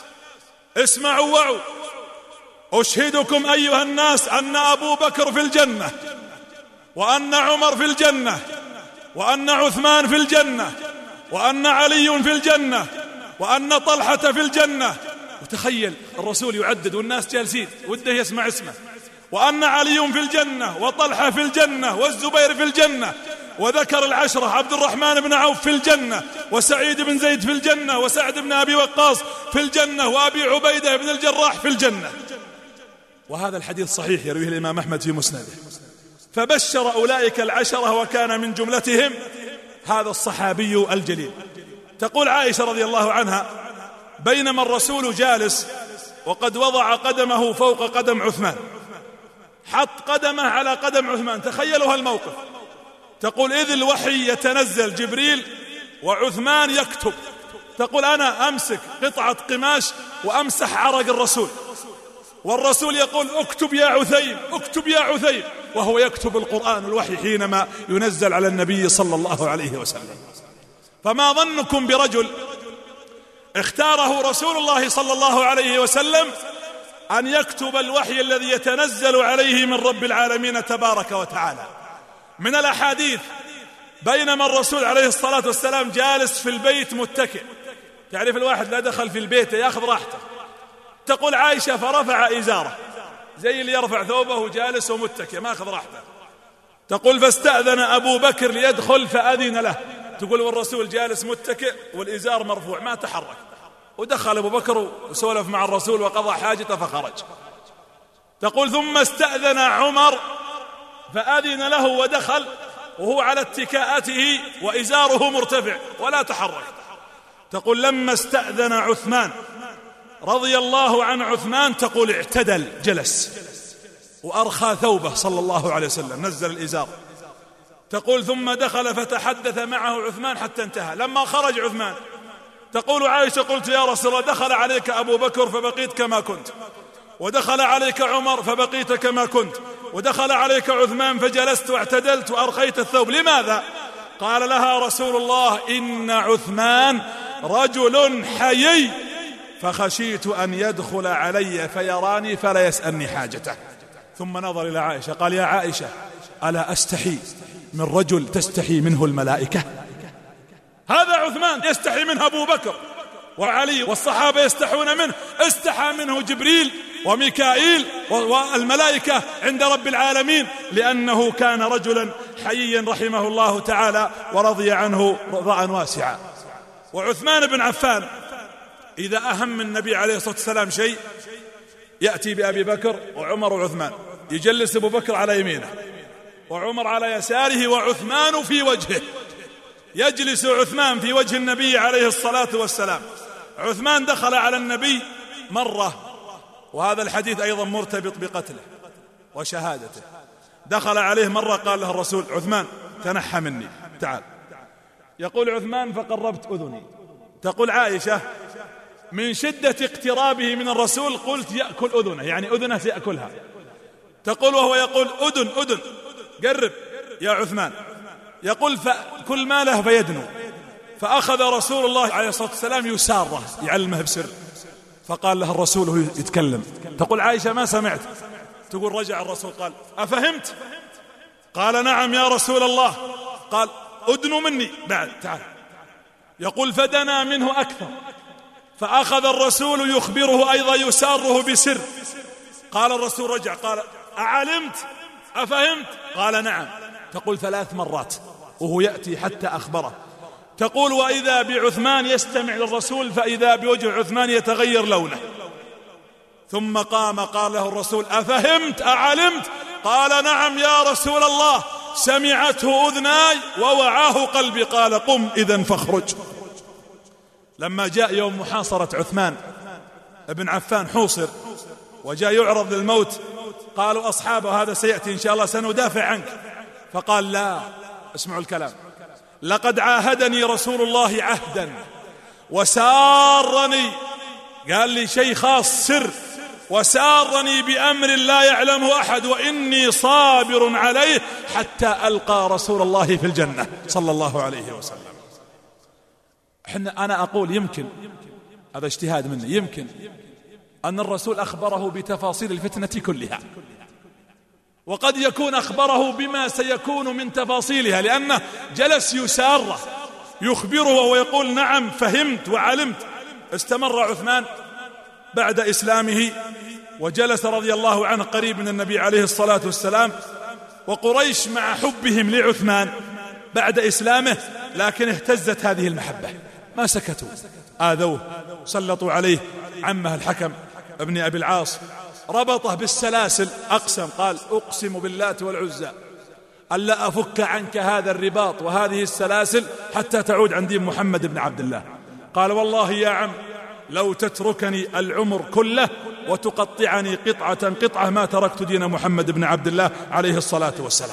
اسمعوا وعوا، أشهدكم أيها الناس أن أبو بكر في الجنة، وأن عمر في الجنة، وأن عثمان في الجنة، وأن علي في الجنة، وأن طلحة في الجنة. وتخيل الرسول يعدد والناس جالسين وده يسمع اسمه، وأن علي في الجنة، وطلحة في الجنة، والزبير في الجنة، وذكر العشرة عبد الرحمن بن عوف في الجنة، وسعيد بن زيد في الجنة، وسعد بن أبي وقاص في الجنة، وأبي عبيدة بن الجراح في الجنة. وهذا الحديث صحيح يرويه الإمام أحمد في مسنده. فبشر أولئك العشرة وكان من جملتهم هذا الصحابي الجليل. تقول عائشة رضي الله عنها بينما الرسول جالس وقد وضع قدمه فوق قدم عثمان، حط قدمه على قدم عثمان، تخيلوا هالموقف. تقول إذ الوحي يتنزل جبريل وعثمان يكتب. تقول أنا أمسك قطعة قماش وأمسح عرق الرسول، والرسول يقول اكتب يا عثيم، اكتب يا عثيم، وهو يكتب القرآن الوحي حينما ينزل على النبي صلى الله عليه وسلم. فما ظنكم برجل اختاره رسول الله صلى الله عليه وسلم أن يكتب الوحي الذي يتنزل عليه من رب العالمين تبارك وتعالى. من الأحاديث بينما الرسول عليه الصلاة والسلام جالس في البيت متكئ، تعرف الواحد لا دخل في البيت يأخذ راحته. تقول عائشة فرفع إزاره زي اللي يرفع ثوبه جالس ومتكئ ما أخذ راحته. تقول فاستأذن أبو بكر ليدخل فأذن له. تقول والرسول جالس متكئ والإزار مرفوع ما تحرك، ودخل أبو بكر وسولف مع الرسول وقضى حاجته فخرج. تقول ثم استأذن عمر فأذن له ودخل وهو على اتكاءته وإزاره مرتفع ولا تحرك. تقول لما استأذن عثمان رضي الله عن عثمان تقول اعتدل جلس وأرخى ثوبه صلى الله عليه وسلم، نزل الإزار تقول ثم دخل فتحدث معه عثمان حتى انتهى. لما خرج عثمان تقول عائشة قلت يا رسول الله دخل عليك أبو بكر فبقيت كما كنت، ودخل عليك عمر فبقيت كما كنت، ودخل عليك عثمان فجلست واعتدلت وأرخيت الثوب، لماذا؟ قال لها رسول الله إن عثمان رجل حيي فخشيت أن يدخل علي فيراني فلا يسألني حاجته. ثم نظر إلى عائشة قال يا عائشة ألا أستحي من رجل تستحي منه الملائكة؟ هذا عثمان يستحي منه أبو بكر وعلي والصحابة يستحون منه، استحى منه جبريل وميكائيل والملائكة عند رب العالمين، لأنه كان رجلا حييا رحمه الله تعالى ورضي عنه رضاء واسعا. وعثمان بن عفان إذا أهم النبي عليه الصلاة والسلام شيء يأتي بأبي بكر وعمر وعثمان، يجلس أبو بكر على يمينه وعمر على يساره وعثمان في وجهه، يجلس عثمان في وجه النبي عليه الصلاة والسلام. عثمان دخل على النبي مرة، وهذا الحديث أيضا مرتبط بقتله وشهادته، دخل عليه مرة قال له الرسول عثمان تنحى مني تعال. يقول عثمان فقربت أذني. تقول عائشة من شدة اقترابه من الرسول قلت يأكل أذنه، يعني أذنه سيأكلها. تقول وهو يقول أذن قرب يا عثمان، يقول فكل ما له فيدنو، فأخذ رسول الله عليه الصلاة والسلام يساره يعلمه بسر، فقال له الرسول وهو يتكلم. تقول عائشة ما سمعت. تقول رجع الرسول قال أفهمت؟ قال نعم يا رسول الله. قال أدنو مني بعد تعال. يقول فدنا منه أكثر، فأخذ الرسول يخبره أيضا يساره بسر. قال الرسول رجع قال أعلمت أفهمت؟ قال نعم. تقول 3 مرات وهو يأتي حتى أخبره. تقول وإذا بعثمان يستمع للرسول فإذا بوجه عثمان يتغير لونه. ثم قام قال له الرسول أفهمت أعلمت؟ قال نعم يا رسول الله سمعته أذناي ووعاه قلبي. قال قم إذن فاخرج. لما جاء يوم محاصرة عثمان ابن عفان حوصر وجاء يعرض للموت، قالوا أصحابه هذا سيأتي إن شاء الله سندافع عنك، فقال لا، اسمعوا الكلام، لقد عاهدني رسول الله عهدا وسارني، قال لي شيء خاص سر، وسارني بأمر لا يعلمه أحد وإني صابر عليه حتى ألقى رسول الله في الجنة صلى الله عليه وسلم. أنا أقول يمكن، هذا اجتهاد مني، يمكن أن الرسول أخبره بتفاصيل الفتنة كلها، وقد يكون أخبره بما سيكون من تفاصيلها، لأنه جلس يساره يخبره ويقول نعم فهمت وعلمت. استمر عثمان بعد إسلامه وجلس رضي الله عنه قريب من النبي عليه الصلاة والسلام، وقريش مع حبهم لعثمان بعد إسلامه لكن اهتزت هذه المحبة، ما سكتوا، آذوه، سلطوا عليه عمه الحكم ابن أبي العاص، ربطه بالسلاسل، أقسم قال أقسم باللات والعزى ألا أفك عنك هذا الرباط وهذه السلاسل حتى تعود عن دين محمد بن عبد الله. قال والله يا عم لو تتركني العمر كله وتقطعني قطعة قطعة ما تركت دين محمد بن عبد الله عليه الصلاة والسلام.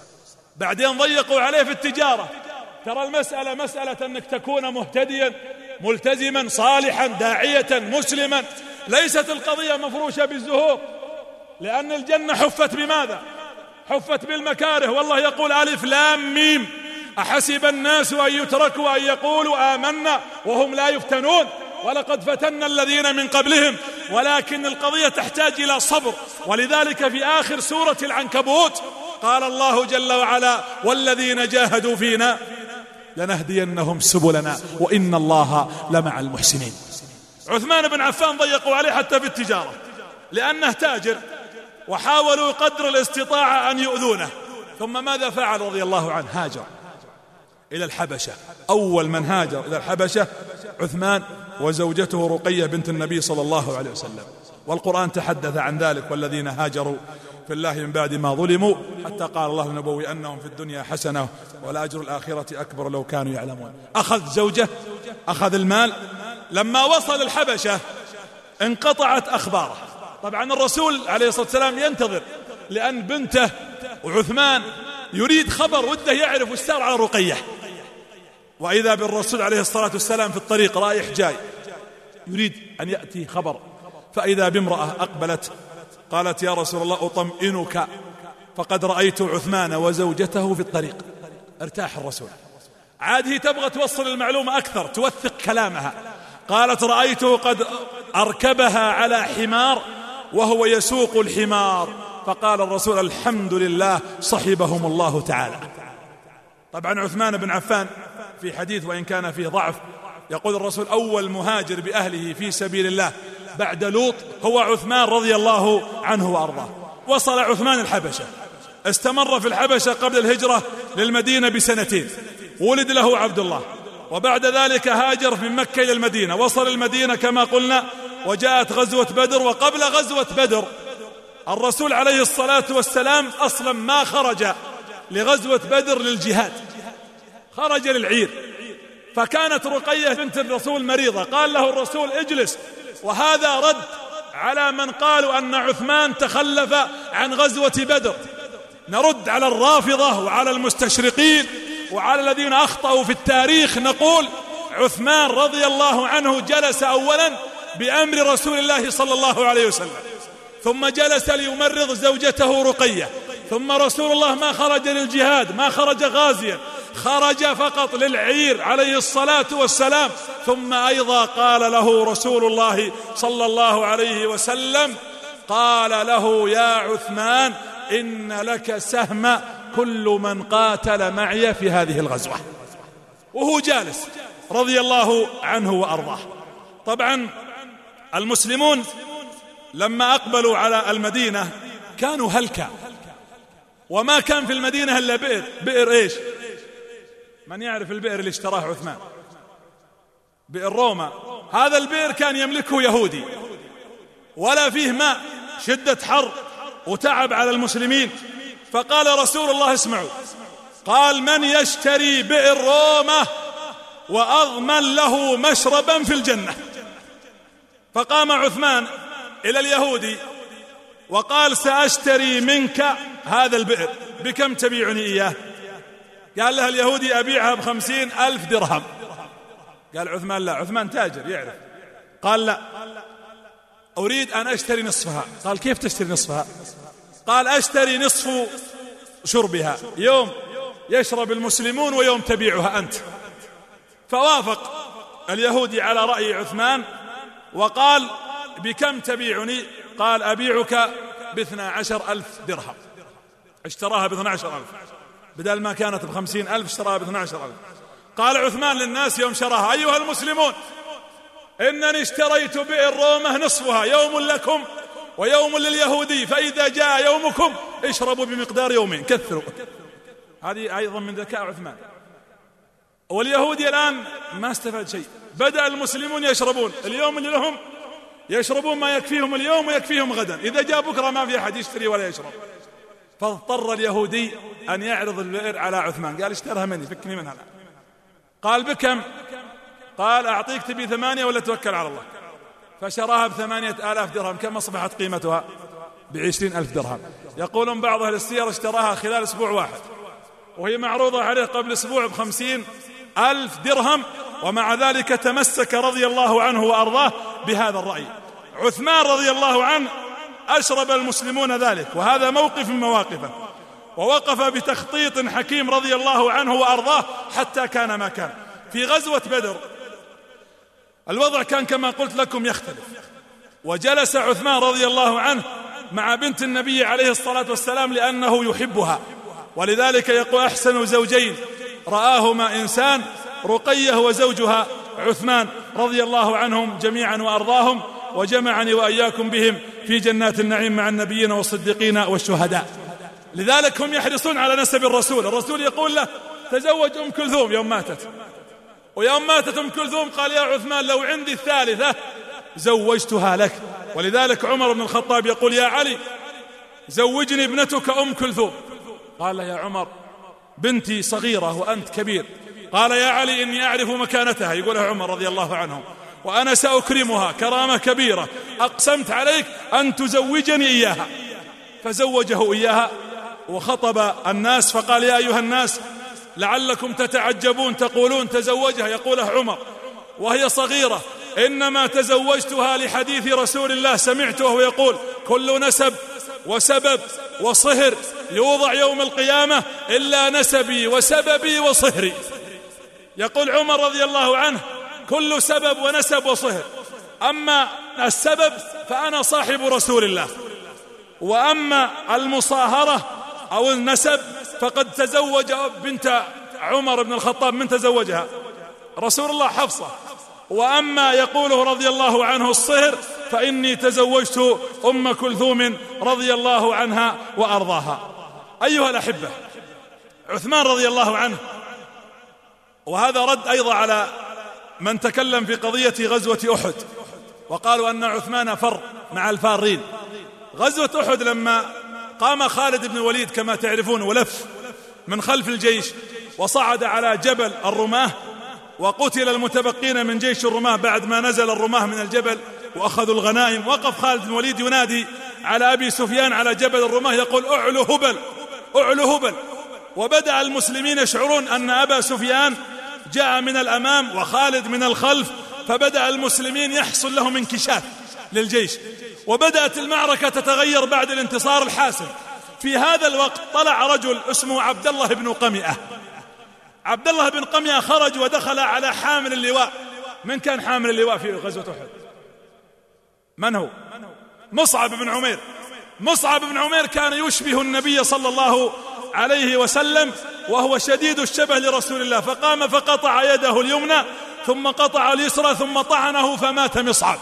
بعدين ضيقوا عليه في التجارة. ترى المسألة مسألة أنك تكون مهتديا ملتزما صالحا داعية مسلما، ليست القضية مفروشة بالزهور، لأن الجنة حفت بماذا؟ حفت بالمكاره. والله يقول ألف لام ميم أحسب الناس أن يتركوا أن يقولوا آمنا وهم لا يفتنون ولقد فتنا الذين من قبلهم. ولكن القضية تحتاج إلى صبر، ولذلك في آخر سورة العنكبوت قال الله جل وعلا والذين جاهدوا فينا لنهدينهم سبلنا وإن الله لمع المحسنين. عثمان بن عفان ضيقوا عليه حتى في التجارة لأنه تاجر، وحاولوا قدر الاستطاعة أن يؤذونه. ثم ماذا فعل رضي الله عنه؟ هاجر إلى الحبشة. أول من هاجر إلى الحبشة عثمان وزوجته رقية بنت النبي صلى الله عليه وسلم، والقرآن تحدث عن ذلك والذين هاجروا في الله من بعد ما ظلموا حتى قال الله لنبوي أنهم في الدنيا حسنة والأجر الآخرة أكبر لو كانوا يعلمون. أخذ زوجه، أخذ المال. لما وصل الحبشة انقطعت أخباره. طبعا الرسول عليه الصلاة والسلام ينتظر، لأن بنته وعثمان يريد خبر، وده يعرف وش صار على رقية. وإذا بالرسول عليه الصلاة والسلام في الطريق رايح جاي يريد أن يأتي خبر، فإذا بامرأة أقبلت قالت يا رسول الله أطمئنك فقد رأيت عثمان وزوجته في الطريق. ارتاح الرسول، عاد هي تبغى توصل المعلومة أكثر، توثق كلامها. قالت رأيته قد أركبها على حمار وهو يسوق الحمار. فقال الرسول الحمد لله صحبهم الله تعالى. طبعا عثمان بن عفان في حديث وإن كان فيه ضعف يقول الرسول أول مهاجر بأهله في سبيل الله بعد لوط هو عثمان رضي الله عنه وأرضاه. وصل عثمان الحبشة، استمر في الحبشة قبل الهجرة للمدينة بسنتين، ولد له عبد الله، وبعد ذلك هاجر من مكة إلى المدينة، وصل المدينة كما قلنا، وجاءت غزوة بدر. وقبل غزوة بدر الرسول عليه الصلاة والسلام أصلا ما خرج لغزوة بدر للجهاد، خرج للعير. فكانت رقية بنت الرسول مريضة، قال له الرسول اجلس، وهذا رد على من قالوا أن عثمان تخلف عن غزوة بدر. نرد على الرافضة وعلى المستشرقين وعلى الذين أخطأوا في التاريخ، نقول عثمان رضي الله عنه جلس أولا بأمر رسول الله صلى الله عليه وسلم، ثم جلس ليمرض زوجته رقية، ثم رسول الله ما خرج للجهاد، ما خرج غازيا، خرج فقط للعير عليه الصلاة والسلام. ثم أيضا قال له رسول الله صلى الله عليه وسلم، قال له يا عثمان إن لك سهم كل من قاتل معي في هذه الغزوة، وهو جالس رضي الله عنه وأرضاه. طبعا المسلمون لما أقبلوا على المدينة كانوا هلكا، وما كان في المدينة إلا بئر. بئر إيش؟ من يعرف البئر اللي اشتراه عثمان؟ بئر روما. هذا البئر كان يملكه يهودي، ولا فيه ماء، شدة حر وتعب على المسلمين. فقال رسول الله اسمعوا، قال من يشتري بئر روما وأضمن له مشربا في الجنة. فقام عثمان إلى اليهودي وقال سأشتري منك هذا البئر، بكم تبيعني إياه؟ قال له اليهودي أبيعها ب50,000 درهم. قال عثمان لا، عثمان تاجر يعرف. قال لا، أريد أن أشتري نصفها. قال كيف تشتري نصفها؟ قال أشتري نصف شربها، يوم يشرب المسلمون ويوم تبيعها أنت. فوافق اليهودي على رأي عثمان وقال بكم تبيعني؟ قال أبيعك ب12,000 درهم. اشتراها ب12,000 بدل ما كانت ب50,000 اشتراها ب12,000. قال عثمان للناس يوم شراها أيها المسلمون إنني اشتريت بئر رومة نصفها، يوم لكم ويوم لليهودي، فإذا جاء يومكم اشربوا بمقدار يومين، كثروا. هذه أيضا من ذكاء عثمان. واليهودي الآن ما استفاد شيء، بدأ المسلمون يشربون اليوم اللي لهم، يشربون ما يكفيهم اليوم ويكفيهم غدا، إذا جاء بكرة ما في أحد يشتري ولا يشرب. فاضطر اليهودي أن يعرض البئر على عثمان. قال اشترها مني، فكني منها. قال بكم؟ قال أعطيك تبي 8 ولا توكل على الله. فشراها ب8,000 درهم. كم أصبحت قيمتها؟ ب20,000 درهم. يقولون بعض أهل السير اشتراها خلال أسبوع واحد، وهي معروضة عليه قبل أسبوع ب50,000 درهم، ومع ذلك تمسك رضي الله عنه وأرضاه بهذا الرأي. عثمان رضي الله عنه أشرب المسلمون ذلك، وهذا موقف من مواقفه، ووقف بتخطيط حكيم رضي الله عنه وأرضاه حتى كان ما كان. في غزوة بدر الوضع كان كما قلت لكم يختلف، وجلس عثمان رضي الله عنه مع بنت النبي عليه الصلاة والسلام لأنه يحبها، ولذلك يقول أحسن زوجين رآهما إنسان، رقية وزوجها عثمان رضي الله عنهم جميعا وأرضاهم، وجمعني وإياكم بهم في جنات النعيم مع النبيين والصديقين والشهداء. لذلك هم يحرصون على نسب الرسول. الرسول يقول له تزوج أم كلثوم يوم ماتت، ويوم ماتت أم كلثوم قال يا عثمان لو عندي الثالثة زوجتها لك. ولذلك عمر بن الخطاب يقول يا علي زوجني ابنتك أم كلثوم. قال له يا عمر بنتي صغيرة وأنت كبير. قال يا علي إني أعرف مكانتها، يقولها عمر رضي الله عنه، وأنا سأكرمها كرامة كبيرة، أقسمت عليك أن تزوجني إياها. فزوجه إياها وخطب الناس فقال: يا أيها الناس لعلكم تتعجبون تقولون تزوجها، يقوله عمر وهي صغيرة: إنما تزوجتها لحديث رسول الله سمعته وهو يقول: كل نسب وسبب وصهر يوضع يوم القيامة إلا نسبي وسببي وصهري. يقول عمر رضي الله عنه: كل سبب ونسب وصهر، أما السبب فأنا صاحب رسول الله، وأما المصاهرة أو النسب فقد تزوج بنت عمر بن الخطاب، من تزوجها؟ رسول الله حفصة. وأما يقوله رضي الله عنه الصهر فإني تزوجت أم كلثوم رضي الله عنها وأرضاها. أيها الأحبة، عثمان رضي الله عنه، وهذا رد أيضا على من تكلم في قضية غزوة أحد وقالوا أن عثمان فر مع الفارين. غزوة أحد لما قام خالد بن الوليد كما تعرفون ولف من خلف الجيش وصعد على جبل الرماة، وقتل المتبقين من جيش الرماة بعد ما نزل الرماة من الجبل وأخذوا الغنائم، وقف خالد بن الوليد ينادي على أبي سفيان على جبل الرماة يقول: أعلو هبل أعلو هبل. وبدأ المسلمين يشعرون أن أبا سفيان جاء من الأمام وخالد من الخلف، فبدأ المسلمين يحصل لهم انكشاف للجيش، وبدأت المعركة تتغير بعد الانتصار الحاسم. في هذا الوقت طلع رجل اسمه عبد الله بن قمئة. عبد الله بن قمئة خرج ودخل على حامل اللواء. من كان حامل اللواء في غزوة أحد؟ من هو؟ مصعب بن عمير. مصعب بن عمير كان يشبه النبي صلى الله عليه وسلم، وهو شديد الشبه لرسول الله، فقام فقطع يده اليمنى ثم قطع اليسرى ثم طعنه فمات مصعب.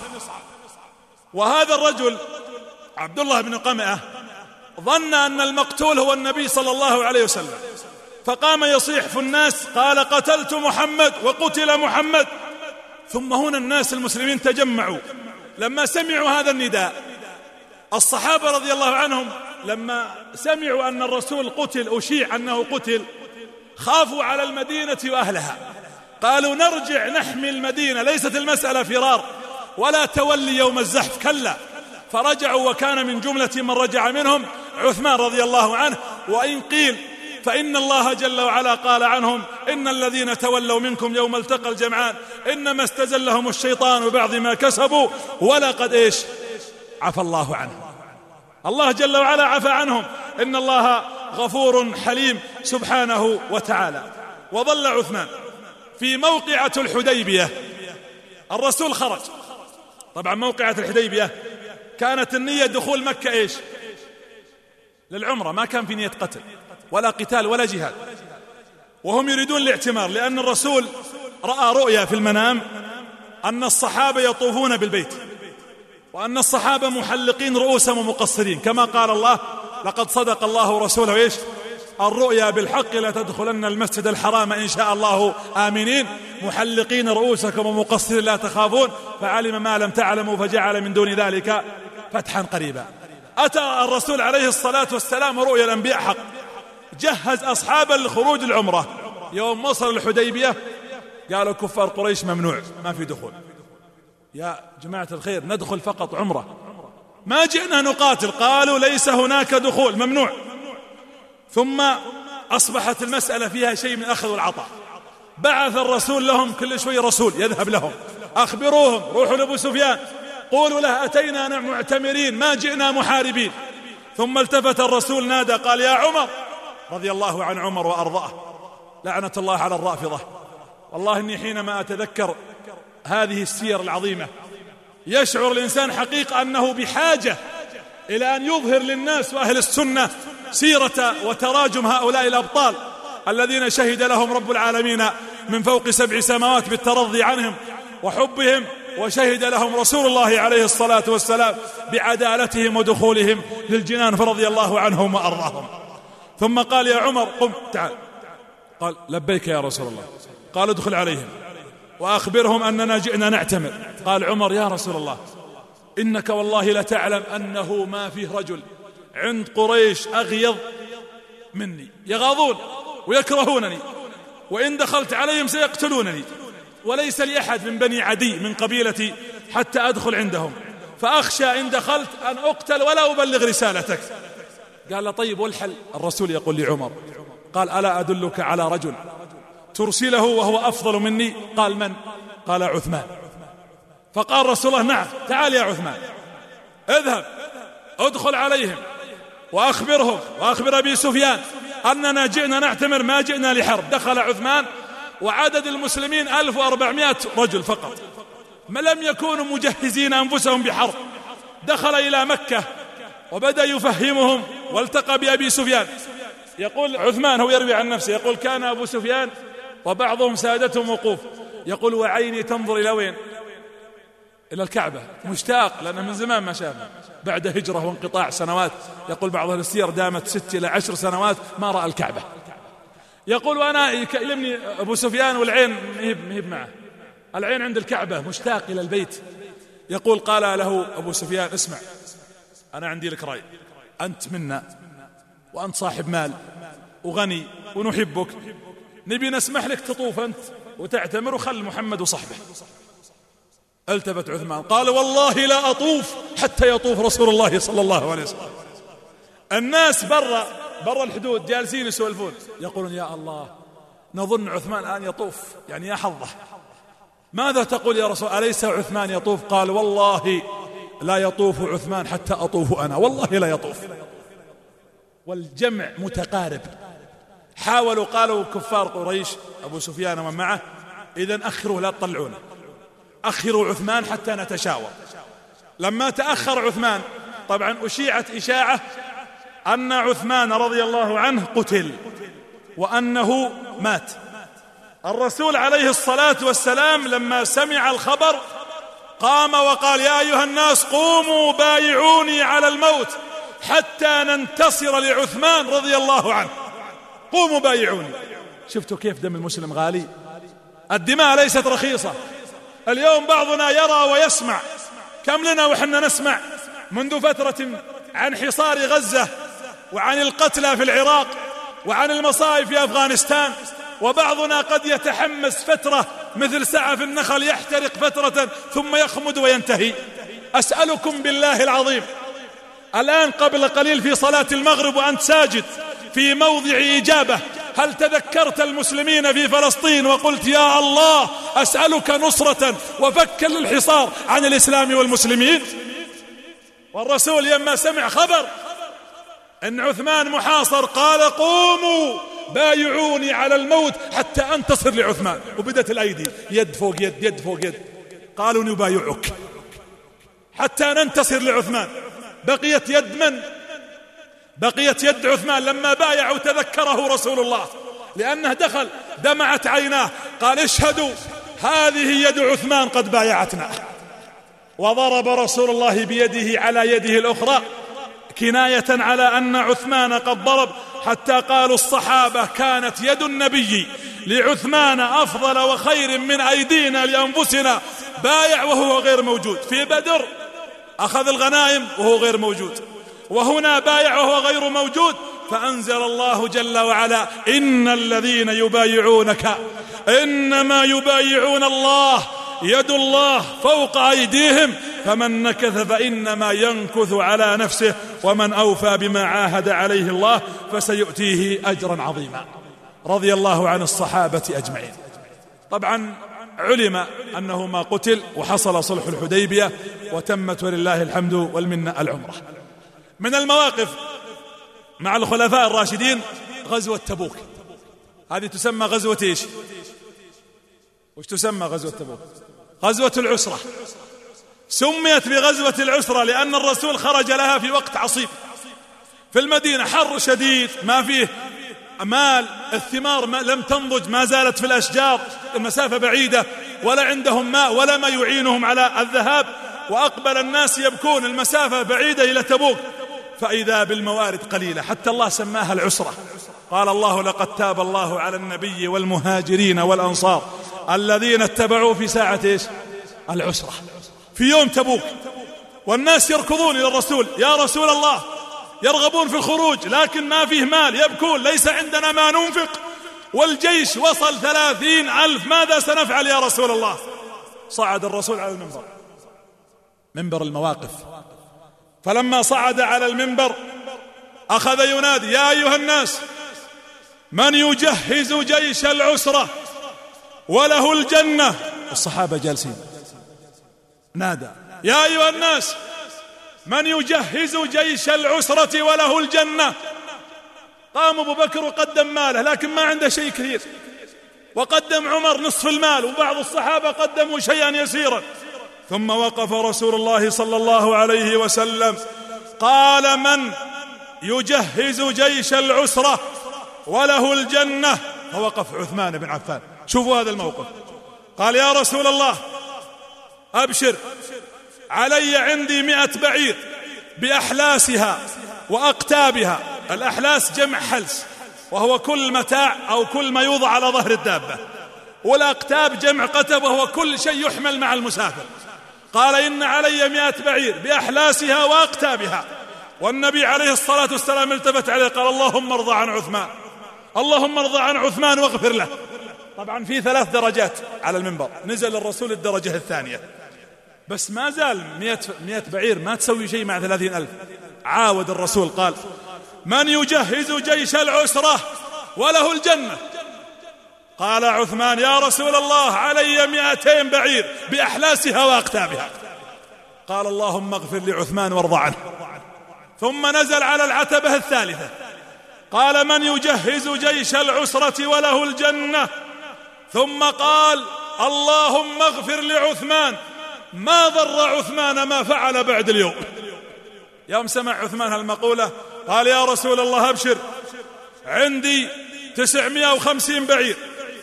وهذا الرجل عبد الله بن قمئة ظن أن المقتول هو النبي صلى الله عليه وسلم، فقام يصيح في الناس قال: قتلت محمد وقتل محمد. ثم هنا الناس المسلمين تجمعوا لما سمعوا هذا النداء. الصحابة رضي الله عنهم لما سمعوا أن الرسول قتل، أشيع أنه قتل، خافوا على المدينة وأهلها، قالوا: نرجع نحمي المدينة، ليست المسألة فرار ولا تولي يوم الزحف، كلا. فرجعوا، وكان من جملة من رجع منهم عثمان رضي الله عنه. وإن قيل فإن الله جل وعلا قال عنهم: إن الذين تولوا منكم يوم التقى الجمعان إنما استزلهم الشيطان ببعض ما كسبوا ولقد عفى الله عنهم. الله جل وعلا عفى عنهم، إن الله غفور حليم سبحانه وتعالى. وظل عثمان في موقعة الحديبية. الرسول خرج، طبعا موقعة الحديبية كانت النية دخول مكة للعمرة، ما كان في نية قتل ولا قتال ولا جهاد، وهم يريدون الاعتمار، لأن الرسول رأى رؤيا في المنام أن الصحابة يطوفون بالبيت، وأن الصحابة محلقين رؤوسهم ومقصرين، كما قال الله: لقد صدق الله رسوله الرؤيا بالحق لا تدخلن المسجد الحرام إن شاء الله آمنين محلقين رؤوسكم ومقصرين لا تخافون فعلم ما لم تعلموا فجعل من دون ذلك فتحا قريبا. أتى الرسول عليه الصلاة والسلام رؤيا الأنبياء حق، جهز أصحابا لخروج العمرة. يوم وصل الحديبية قالوا كفار قريش: ممنوع، ما في دخول. يا جماعة الخير، ندخل فقط عمرة، ما جئنا نقاتل. قالوا: ليس هناك دخول، ممنوع. ثم أصبحت المسألة فيها شيء من أخذ والعطاء. بعث الرسول لهم كل شوي رسول يذهب لهم: أخبروهم، روحوا لأبو سفيان قولوا له أتينا معتمرين ما جئنا محاربين. ثم التفت الرسول نادى قال: يا عمر، رضي الله عن عمر وأرضاه، لعنة الله على الرافضة. والله إني حينما أتذكر هذه السير العظيمة يشعر الإنسان حقيقة أنه بحاجة إلى أن يظهر للناس وأهل السنة سيرة وتراجم هؤلاء الأبطال الذين شهد لهم رب العالمين من فوق 7 سماوات بالترضي عنهم وحبهم، وشهد لهم رسول الله عليه الصلاة والسلام بعدالتهم ودخولهم للجنان، فرضي الله عنهم وأرضاهم. ثم قال: يا عمر قم تعال. قال: لبيك يا رسول الله. قال: ادخل عليهم وأخبرهم أننا جئنا نعتمر. قال عمر: يا رسول الله، إنك والله لتعلم أنه ما فيه رجل عند قريش أغيظ مني، يغاضون ويكرهونني، وإن دخلت عليهم سيقتلونني، وليس لي أحد من بني عدي من قبيلتي حتى أدخل عندهم، فأخشى إن دخلت أن أقتل ولا أبلغ رسالتك. قال له طيب والحل؟ الرسول يقول لعمر، قال ألا أدلك على رجل ترسله وهو أفضل مني؟ قال من؟ قال عثمان. فقال رسول الله نعم، تعال يا عثمان، اذهب ادخل عليهم وأخبرهم وأخبر أبي سفيان أننا جئنا نعتمر ما جئنا لحرب. دخل عثمان وعدد المسلمين 1400 رجل فقط، ما لم يكونوا مجهزين أنفسهم بحرب. دخل إلى مكة وبدأ يفهمهم والتقى بأبي سفيان. يقول عثمان، هو يروي عن نفسه، يقول كان أبو سفيان وبعضهم سادتهم وقوف، يقول وعيني تنظر إلى وين؟ إلى الكعبة، مشتاق لأنه من زمان ما شافه بعد هجرة وانقطاع سنوات. يقول بعض أهل السير دامت 6 إلى 10 سنوات ما رأى الكعبة. يقول وأنا يكلمني أبو سفيان والعين مهب معه، العين عند الكعبة، مشتاق إلى البيت. يقول قال له أبو سفيان اسمع، أنا عندي لك رأي، أنت منا وأنت صاحب مال وغني ونحبك، نبي نسمح لك تطوف أنت وتعتمر وخل محمد وصحبه. التفت عثمان قال والله لا أطوف حتى يطوف رسول الله صلى الله عليه وسلم. الناس برا الحدود جالسين يسولفون يقولون يا الله نظن عثمان الآن يطوف، يعني يا حظه، ماذا تقول يا رسول؟ أليس عثمان يطوف؟ قال والله لا يطوف عثمان حتى أطوف أنا، والله لا يطوف. والجمع متقارب. حاولوا، قالوا كفار قريش أبو سفيان ومن معه إذن أخروا لا تطلعونا، أخروا عثمان حتى نتشاور. لما تأخر عثمان طبعا أشيعت إشاعة أن عثمان رضي الله عنه قتل وأنه مات. الرسول عليه الصلاة والسلام لما سمع الخبر قام وقال يا أيها الناس قوموا بايعوني على الموت حتى ننتصر لعثمان رضي الله عنه، قوموا بايعوني. شفتوا كيف دم المسلم غالي؟ الدماء ليست رخيصة. اليوم بعضنا يرى ويسمع، كم لنا وحنا نسمع منذ فترة عن حصار غزة وعن القتلى في العراق وعن المصائب في أفغانستان، وبعضنا قد يتحمس فترة مثل سعف النخل يحترق فترة ثم يخمد وينتهي. أسألكم بالله العظيم الآن قبل قليل في صلاة المغرب وأنت ساجد في موضع إجابة، هل تذكرت المسلمين في فلسطين وقلت يا الله أسألك نصرة وفكا للحصار عن الإسلام والمسلمين؟ والرسول لما سمع خبر أن عثمان محاصر قال قوموا بايعوني على الموت حتى أنتصر لعثمان. وبدت الأيدي يد فوق يد، يد فوق يد، قالوا نبايعك حتى ننتصر لعثمان. بقيت يد من؟ بقيت يد عثمان. لما بايعوا تذكره رسول الله لأنه دخل دمعت عيناه، قال اشهدوا هذه يد عثمان قد بايعتنا. وضرب رسول الله بيده على يده الأخرى كناية على أن عثمان قد ضرب، حتى قالوا الصحابة كانت يد النبي لعثمان أفضل وخير من أيدينا لأنفسنا. بايع وهو غير موجود. في بدر أخذ الغنائم وهو غير موجود، وهنا بايع وهو غير موجود. فأنزل الله جل وعلا إن الذين يبايعونك إنما يبايعون الله يد الله فوق أيديهم فمن نكث فإنما ينكث على نفسه ومن أوفى بما عاهد عليه الله فسيؤتيه أجرا عظيما. رضي الله عن الصحابة أجمعين. طبعا علم أنه ما قتل وحصل صلح الحديبية وتمت ولله الحمد والمنة العمرة. من المواقف مع الخلفاء الراشدين غزوة تبوك. هذه تسمى غزوة إيش؟ وش تسمى غزوة تبوك؟ غزوة العسرة. سميت بغزوة العسرة لأن الرسول خرج لها في وقت عصيب في المدينة، حر شديد، ما فيه مال، الثمار لم تنضج، ما زالت في الأشجار، المسافة بعيدة، ولا عندهم ماء ولا ما يعينهم على الذهاب، وأقبل الناس يبكون، المسافة بعيدة إلى تبوك، فإذا بالموارد قليلة، حتى الله سماها العسرة. قال الله لقد تاب الله على النبي والمهاجرين والأنصار الذين اتبعوا في ساعة إيش؟ العسرة، في يوم تبوك، والناس يركضون إلى الرسول يا رسول الله، يرغبون في الخروج لكن ما فيه مال، يبكون ليس عندنا ما ننفق، والجيش وصل 30,000، ماذا سنفعل يا رسول الله؟ صعد الرسول على المنبر، منبر المواقف، فلما صعد على المنبر أخذ ينادي: يا أيها الناس، من يجهز جيش العسرة وله الجنة؟ الصحابة جالسين. نادى: يا أيها الناس، من يجهز جيش العسرة وله الجنة؟ قام أبو بكر وقدم ماله، لكن ما عنده شيء كثير، وقدم عمر نصف المال، وبعض الصحابة قدموا شيئا يسيرا. ثم وقف رسول الله صلى الله عليه وسلم قال: من يجهز جيش العسرة وله الجنة؟ فوقف عثمان بن عفان. شوفوا هذا الموقف. قال: يا رسول الله، أبشر، علي عندي 100 بعير بأحلاسها وأقتابها. الأحلاس جمع حلس، وهو كل متاع أو كل ما يوضع على ظهر الدابة، والأقتاب جمع قتب، وهو كل شيء يحمل مع المسافر. قال: إن علي 100 بعير بأحلاسها وأقتابها. والنبي عليه الصلاة والسلام التفت عليه قال: اللهم ارضى عن عثمان، اللهم ارضى عن عثمان واغفر له. طبعا في 3 درجات على المنبر، نزل الرسول الدرجة الثانية، بس ما زال 100 بعير ما تسوي شيء مع 30,000. عاود الرسول قال: من يجهز جيش العسرة وله الجنة؟ قال عثمان: يا رسول الله، علي 200 بعير بأحلاسها وأقتابها. قال: اللهم اغفر لعثمان وارضى عنه. ثم نزل على العتبة الثالثة قال: من يجهز جيش العسرة وله الجنة؟ ثم قال: اللهم اغفر لعثمان، ما ضر عثمان ما فعل بعد اليوم. يوم سمع عثمان هالمقولة قال: يا رسول الله، أبشر، عندي 950 بعير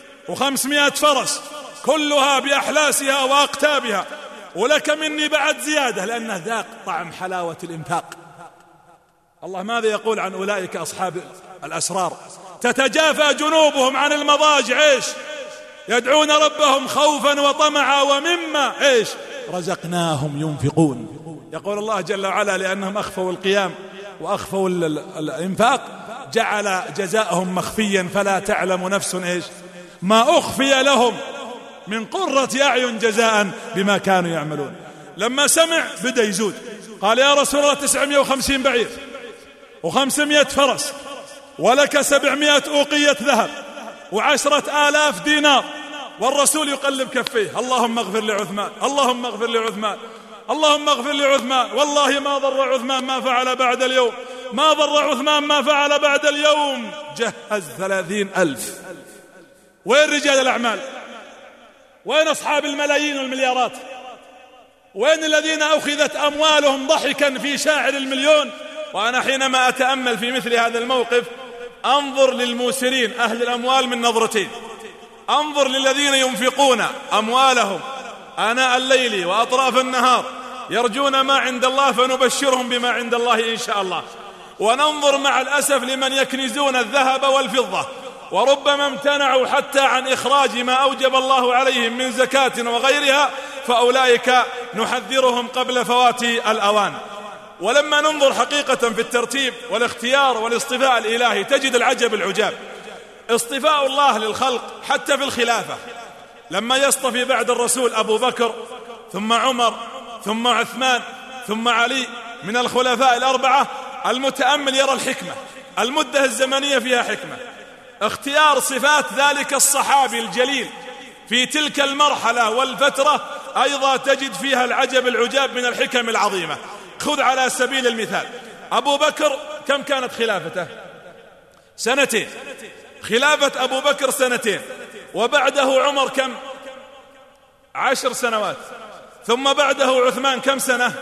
و500 فرس، كلها بأحلاسها وأقتابها، ولك مني بعد زيادة، لأنه ذاق طعم حلاوة الإنفاق. الله ماذا يقول عن أولئك أصحاب الأسرار؟ تتجافى جنوبهم عن المضاجع، إيش؟ يدعون ربهم خوفا وطمعا ومما إيش؟ رزقناهم ينفقون. يقول الله جل وعلا: لأنهم أخفوا القيام وأخفوا الإنفاق جعل جزاءهم مخفيا، فلا تعلم نفس إيش ما أخفي لهم من قرة أعين جزاء بما كانوا يعملون. لما سمع بدأ يزود، قال: يا رسول الله، 950 بعير و500 فرس، ولك 700 أوقية ذهب و10,000 دينار. والرسول يقلب كفيه: اللهم اغفر لعثمان، اللهم اغفر لعثمان، اللهم اغفر لعثمان، والله ما ضر عثمان ما فعل بعد اليوم، ما ضر عثمان ما فعل بعد اليوم. جهز 30,000. وين رجال الأعمال؟ وين أصحاب الملايين والمليارات؟ وين الذين أخذت أموالهم ضحكا في شاعر المليون؟ وأنا حينما أتأمل في مثل هذا الموقف أنظر للموسرين أهل الأموال من نظرتين. أنظر للذين ينفقون أموالهم آناء الليل وأطراف النهار يرجون ما عند الله، فنبشرهم بما عند الله إن شاء الله. وننظر مع الأسف لمن يكنزون الذهب والفضة، وربما امتنعوا حتى عن إخراج ما أوجب الله عليهم من زكاة وغيرها، فأولئك نحذرهم قبل فوات الأوان. ولما ننظر حقيقة في الترتيب والاختيار والاصطفاء الإلهي تجد العجب العجاب. اصطفاء الله للخلق حتى في الخلافة، لما يصطفي بعد الرسول أبو بكر ثم عمر ثم عثمان ثم علي من الخلفاء الأربعة، المتأمل يرى الحكمة، المدة الزمنية فيها حكمة. اختيار صفات ذلك الصحابي الجليل في تلك المرحلة والفترة أيضا تجد فيها العجب العجاب من الحكم العظيمة. خذ على سبيل المثال أبو بكر، كم كانت خلافته؟ 2 خلافة أبو بكر 2، وبعده عمر كم؟ 10 سنوات، ثم بعده عثمان كم سنة؟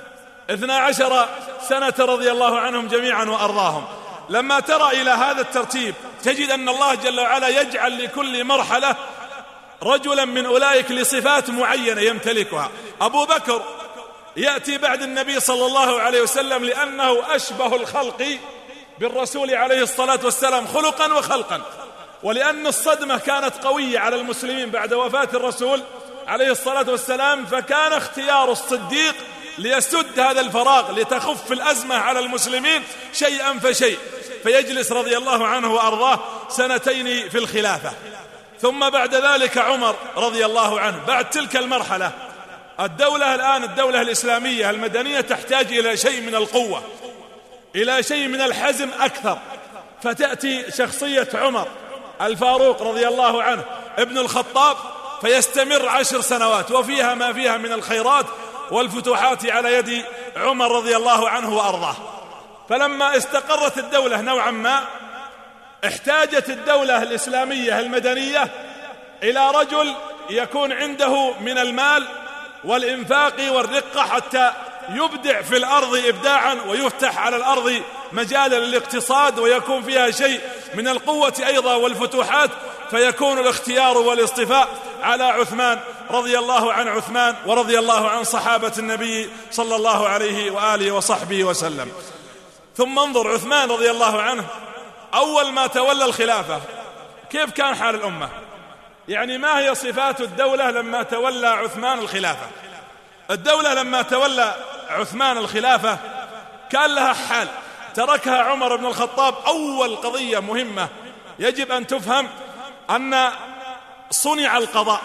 12 سنة رضي الله عنهم جميعا وأرضاهم. لما ترى إلى هذا الترتيب تجد أن الله جل وعلا يجعل لكل مرحلة رجلا من أولئك لصفات معينة يمتلكها. أبو بكر يأتي بعد النبي صلى الله عليه وسلم لأنه أشبه الخلق بالرسول عليه الصلاة والسلام خلقا وخلقا، ولأن الصدمة كانت قوية على المسلمين بعد وفاة الرسول عليه الصلاة والسلام، فكان اختيار الصديق ليسد هذا الفراغ لتخف الأزمة على المسلمين شيئا فشيء، فيجلس رضي الله عنه وأرضاه 2 في الخلافة. ثم بعد ذلك عمر رضي الله عنه. بعد تلك المرحلة الدولة الآن الدولة الإسلامية المدنية تحتاج إلى شيء من القوة، إلى شيء من الحزم أكثر، فتأتي شخصية عمر الفاروق رضي الله عنه ابن الخطاب فيستمر 10 سنوات وفيها ما فيها من الخيرات والفتوحات على يد عمر رضي الله عنه وأرضاه. فلما استقرت الدولة نوعا ما احتاجت الدولة الإسلامية المدنية إلى رجل يكون عنده من المال والإنفاق والرقة حتى يبدع في الأرض إبداعا ويفتح على الأرض مجالا للاقتصاد ويكون فيها شيء من القوة أيضا والفتوحات، فيكون الاختيار والاصطفاء على عثمان رضي الله عن عثمان ورضي الله عن صحابة النبي صلى الله عليه وآله وصحبه وسلم. ثم انظر عثمان رضي الله عنه أول ما تولى الخلافة كيف كان حال الأمة؟ يعني ما هي صفات الدولة لما تولى عثمان الخلافة؟ الدولة لما تولى عثمان الخلافة كان لها حال تركها عمر بن الخطاب. أول قضية مهمة يجب أن تفهم أن صنع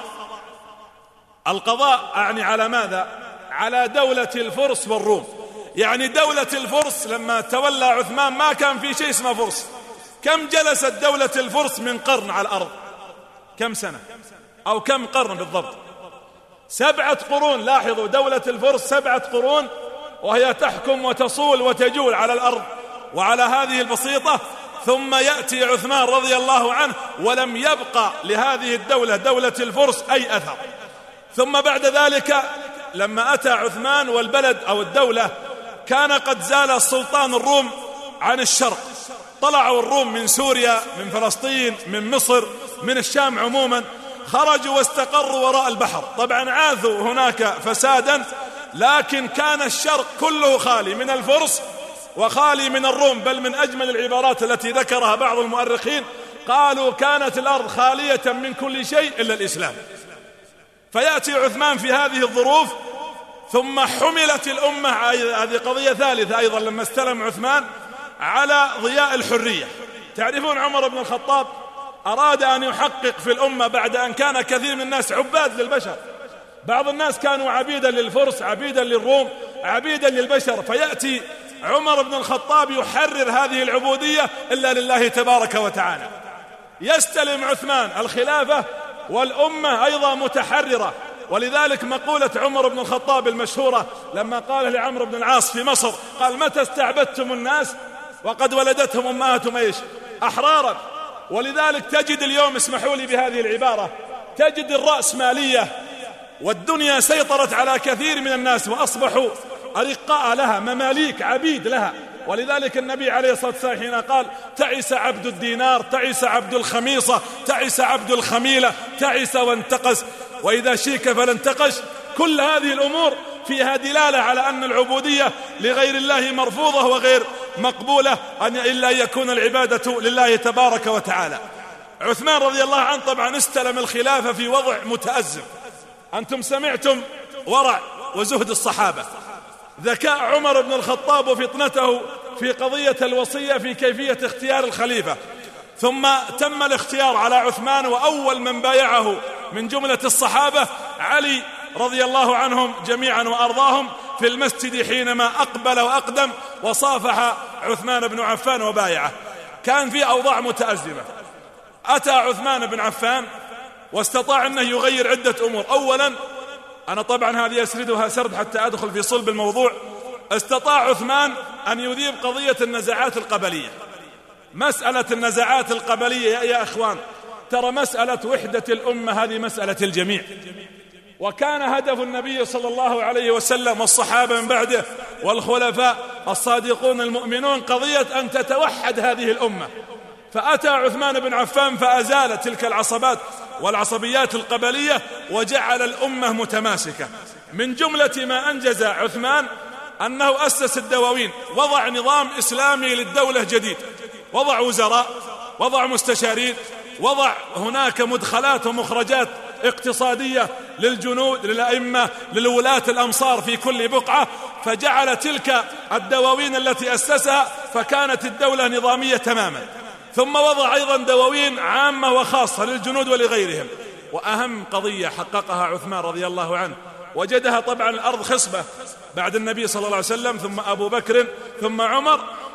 القضاء يعني على ماذا؟ على دولة الفرس والروم. يعني دولة الفرس لما تولى عثمان ما كان في شيء اسمه فرس. كم جلست دولة الفرس من قرن على الأرض؟ كم سنة أو كم قرن بالضبط؟ 7 قرون. لاحظوا دولة الفرس 7 قرون وهي تحكم وتصول وتجول على الأرض وعلى هذه البسيطة. ثم يأتي عثمان رضي الله عنه ولم يبقى لهذه الدولة دولة الفرس أي أثر. ثم بعد ذلك لما أتى عثمان والبلد أو الدولة كان قد زال السلطان الروم عن الشرق، طلعوا الروم من سوريا من فلسطين من مصر من الشام عموما، خرجوا واستقروا وراء البحر. طبعا عاثوا هناك فسادا، لكن كان الشرق كله خالي من الفرس وخالي من الروم. بل من أجمل العبارات التي ذكرها بعض المؤرخين قالوا كانت الأرض خالية من كل شيء إلا الإسلام. فيأتي عثمان في هذه الظروف ثم حملت الأمة، هذه قضية ثالثة أيضا لما استلم عثمان، على ضياء الحرية. تعرفون عمر بن الخطاب أراد أن يحقق في الأمة بعد أن كان كثير من الناس عباد للبشر، بعض الناس كانوا عبيدا للفرس عبيدا للروم عبيدا للبشر، فيأتي عمر بن الخطاب يحرر هذه العبودية إلا لله تبارك وتعالى. يستلم عثمان الخلافة والأمة أيضا متحررة. ولذلك مقولة عمر بن الخطاب المشهورة لما قال لعمرو بن العاص في مصر قال متى استعبدتم الناس وقد ولدتهم أمهاتهم إيش؟ أحرارا. ولذلك تجد اليوم، اسمحوا لي بهذه العبارة، تجد الرأسمالية والدنيا سيطرت على كثير من الناس وأصبحوا أرقاء لها، مماليك عبيد لها. ولذلك النبي عليه الصلاة والسلام حين قال تعس عبد الدينار، تعس عبد الخميصة، تعس عبد الخميلة، تعس وانتقص، وإذا شيك فلا انتقش. كل هذه الأمور فيها دلالة على أن العبودية لغير الله مرفوضة وغير مقبولة إلا أن يكون العبادة لله تبارك وتعالى. عثمان رضي الله عنه طبعا استلم الخلافة في وضع متأزم. أنتم سمعتم ورع وزهد الصحابة، ذكاء عمر بن الخطاب وفطنته في قضية الوصية في كيفية اختيار الخليفة. ثم تم الاختيار على عثمان، وأول من بايعه من جملة الصحابة علي رضي الله عنهم جميعا وأرضاهم في المسجد حينما أقبل وأقدم وصافح عثمان بن عفان وبايعه. كان في أوضاع متأزمة. أتى عثمان بن عفان واستطاع أنه يغير عدة أمور. أولا، أنا طبعا هذه أسردها سرد حتى أدخل في صلب الموضوع، استطاع عثمان أن يذيب قضية النزاعات القبلية. مسألة النزاعات القبلية يا أخوان، ترى مسألة وحدة الأمة هذه مسألة الجميع، وكان هدف النبي صلى الله عليه وسلم والصحابة من بعده والخلفاء الصادقون المؤمنون قضية أن تتوحد هذه الأمة. فأتى عثمان بن عفان فأزال تلك العصبات والعصبيات القبلية وجعل الأمة متماسكة. من جملة ما أنجز عثمان أنه أسس الدواوين، وضع نظام إسلامي للدولة جديد، وضع وزراء، وضع مستشارين، وضع هناك مدخلات ومخرجات اقتصادية للجنود للأئمة للولاة الأمصار في كل بقعة، فجعل تلك الدواوين التي أسسها فكانت الدولة نظامية تماما. ثم وضع أيضا دواوين عامة وخاصة للجنود ولغيرهم. وأهم قضية حققها عثمان رضي الله عنه، وجدها طبعا الأرض خصبة بعد النبي صلى الله عليه وسلم ثم أبو بكر ثم عمر،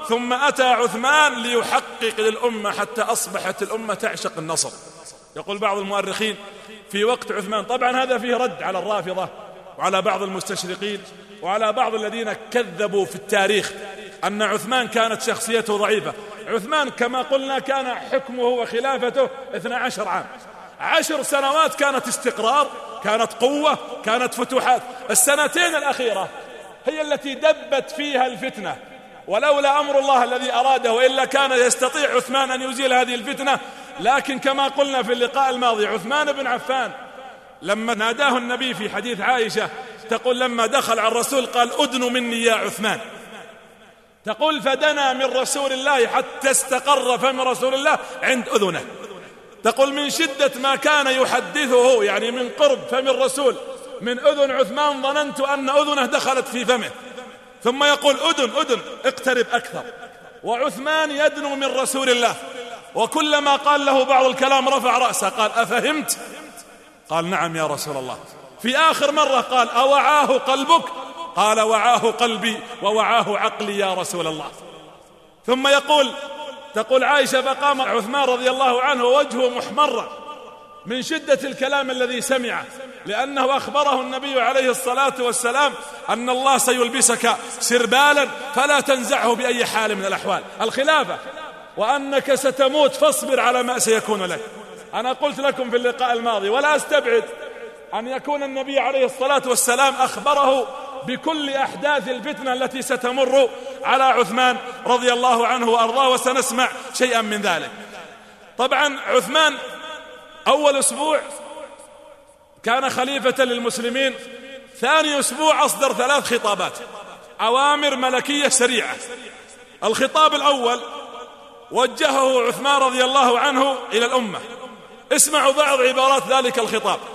ثم أتى عثمان ليحقق للأمة حتى أصبحت الأمة تعشق النصر. يقول بعض المؤرخين في وقت عثمان، طبعا هذا فيه رد على الرافضة وعلى بعض المستشرقين وعلى بعض الذين كذبوا في التاريخ أن عثمان كانت شخصيته ضعيفة. عثمان كما قلنا كان حكمه وخلافته 12 عام، 10 سنوات كانت استقرار، كانت قوة، كانت فتوحات. السنتين الأخيرة هي التي دبت فيها الفتنة، ولولا أمر الله الذي أراده وإلا كان يستطيع عثمان أن يزيل هذه الفتنة. لكن كما قلنا في اللقاء الماضي، عثمان بن عفان لما ناداه النبي في حديث عائشة تقول لما دخل على الرسول قال أدن مني يا عثمان، تقول فدنا من رسول الله حتى استقر فم رسول الله عند أذنه. تقول من شدة ما كان يحدثه يعني من قرب فم الرسول من أذن عثمان ظننت أن أذنه دخلت في فمه. ثم يقول أدن اقترب أكثر، وعثمان يدنو من رسول الله، وكلما قال له بعض الكلام رفع رأسه قال أفهمت؟ قال نعم يا رسول الله. في آخر مرة قال أوعاه قلبك؟ قال وعاه قلبي ووعاه عقلي يا رسول الله. ثم تقول عائشة فقام عثمان رضي الله عنه وجهه محمرا من شدة الكلام الذي سمعه، لأنه أخبره النبي عليه الصلاة والسلام أن الله سيلبسك سربالا فلا تنزعه بأي حال من الأحوال، الخلافة، وأنك ستموت فاصبر على ما سيكون لك. أنا قلت لكم في اللقاء الماضي ولا أستبعد أن يكون النبي عليه الصلاة والسلام أخبره بكل أحداث الفتنة التي ستمر على عثمان رضي الله عنه وأرضاه، وسنسمع شيئا من ذلك. طبعا عثمان أول أسبوع كان خليفة للمسلمين، ثاني أسبوع أصدر 3 خطابات، أوامر ملكية سريعة. الخطاب الأول وجهه عثمان رضي الله عنه إلى الأمة، اسمعوا بعض عبارات ذلك الخطاب.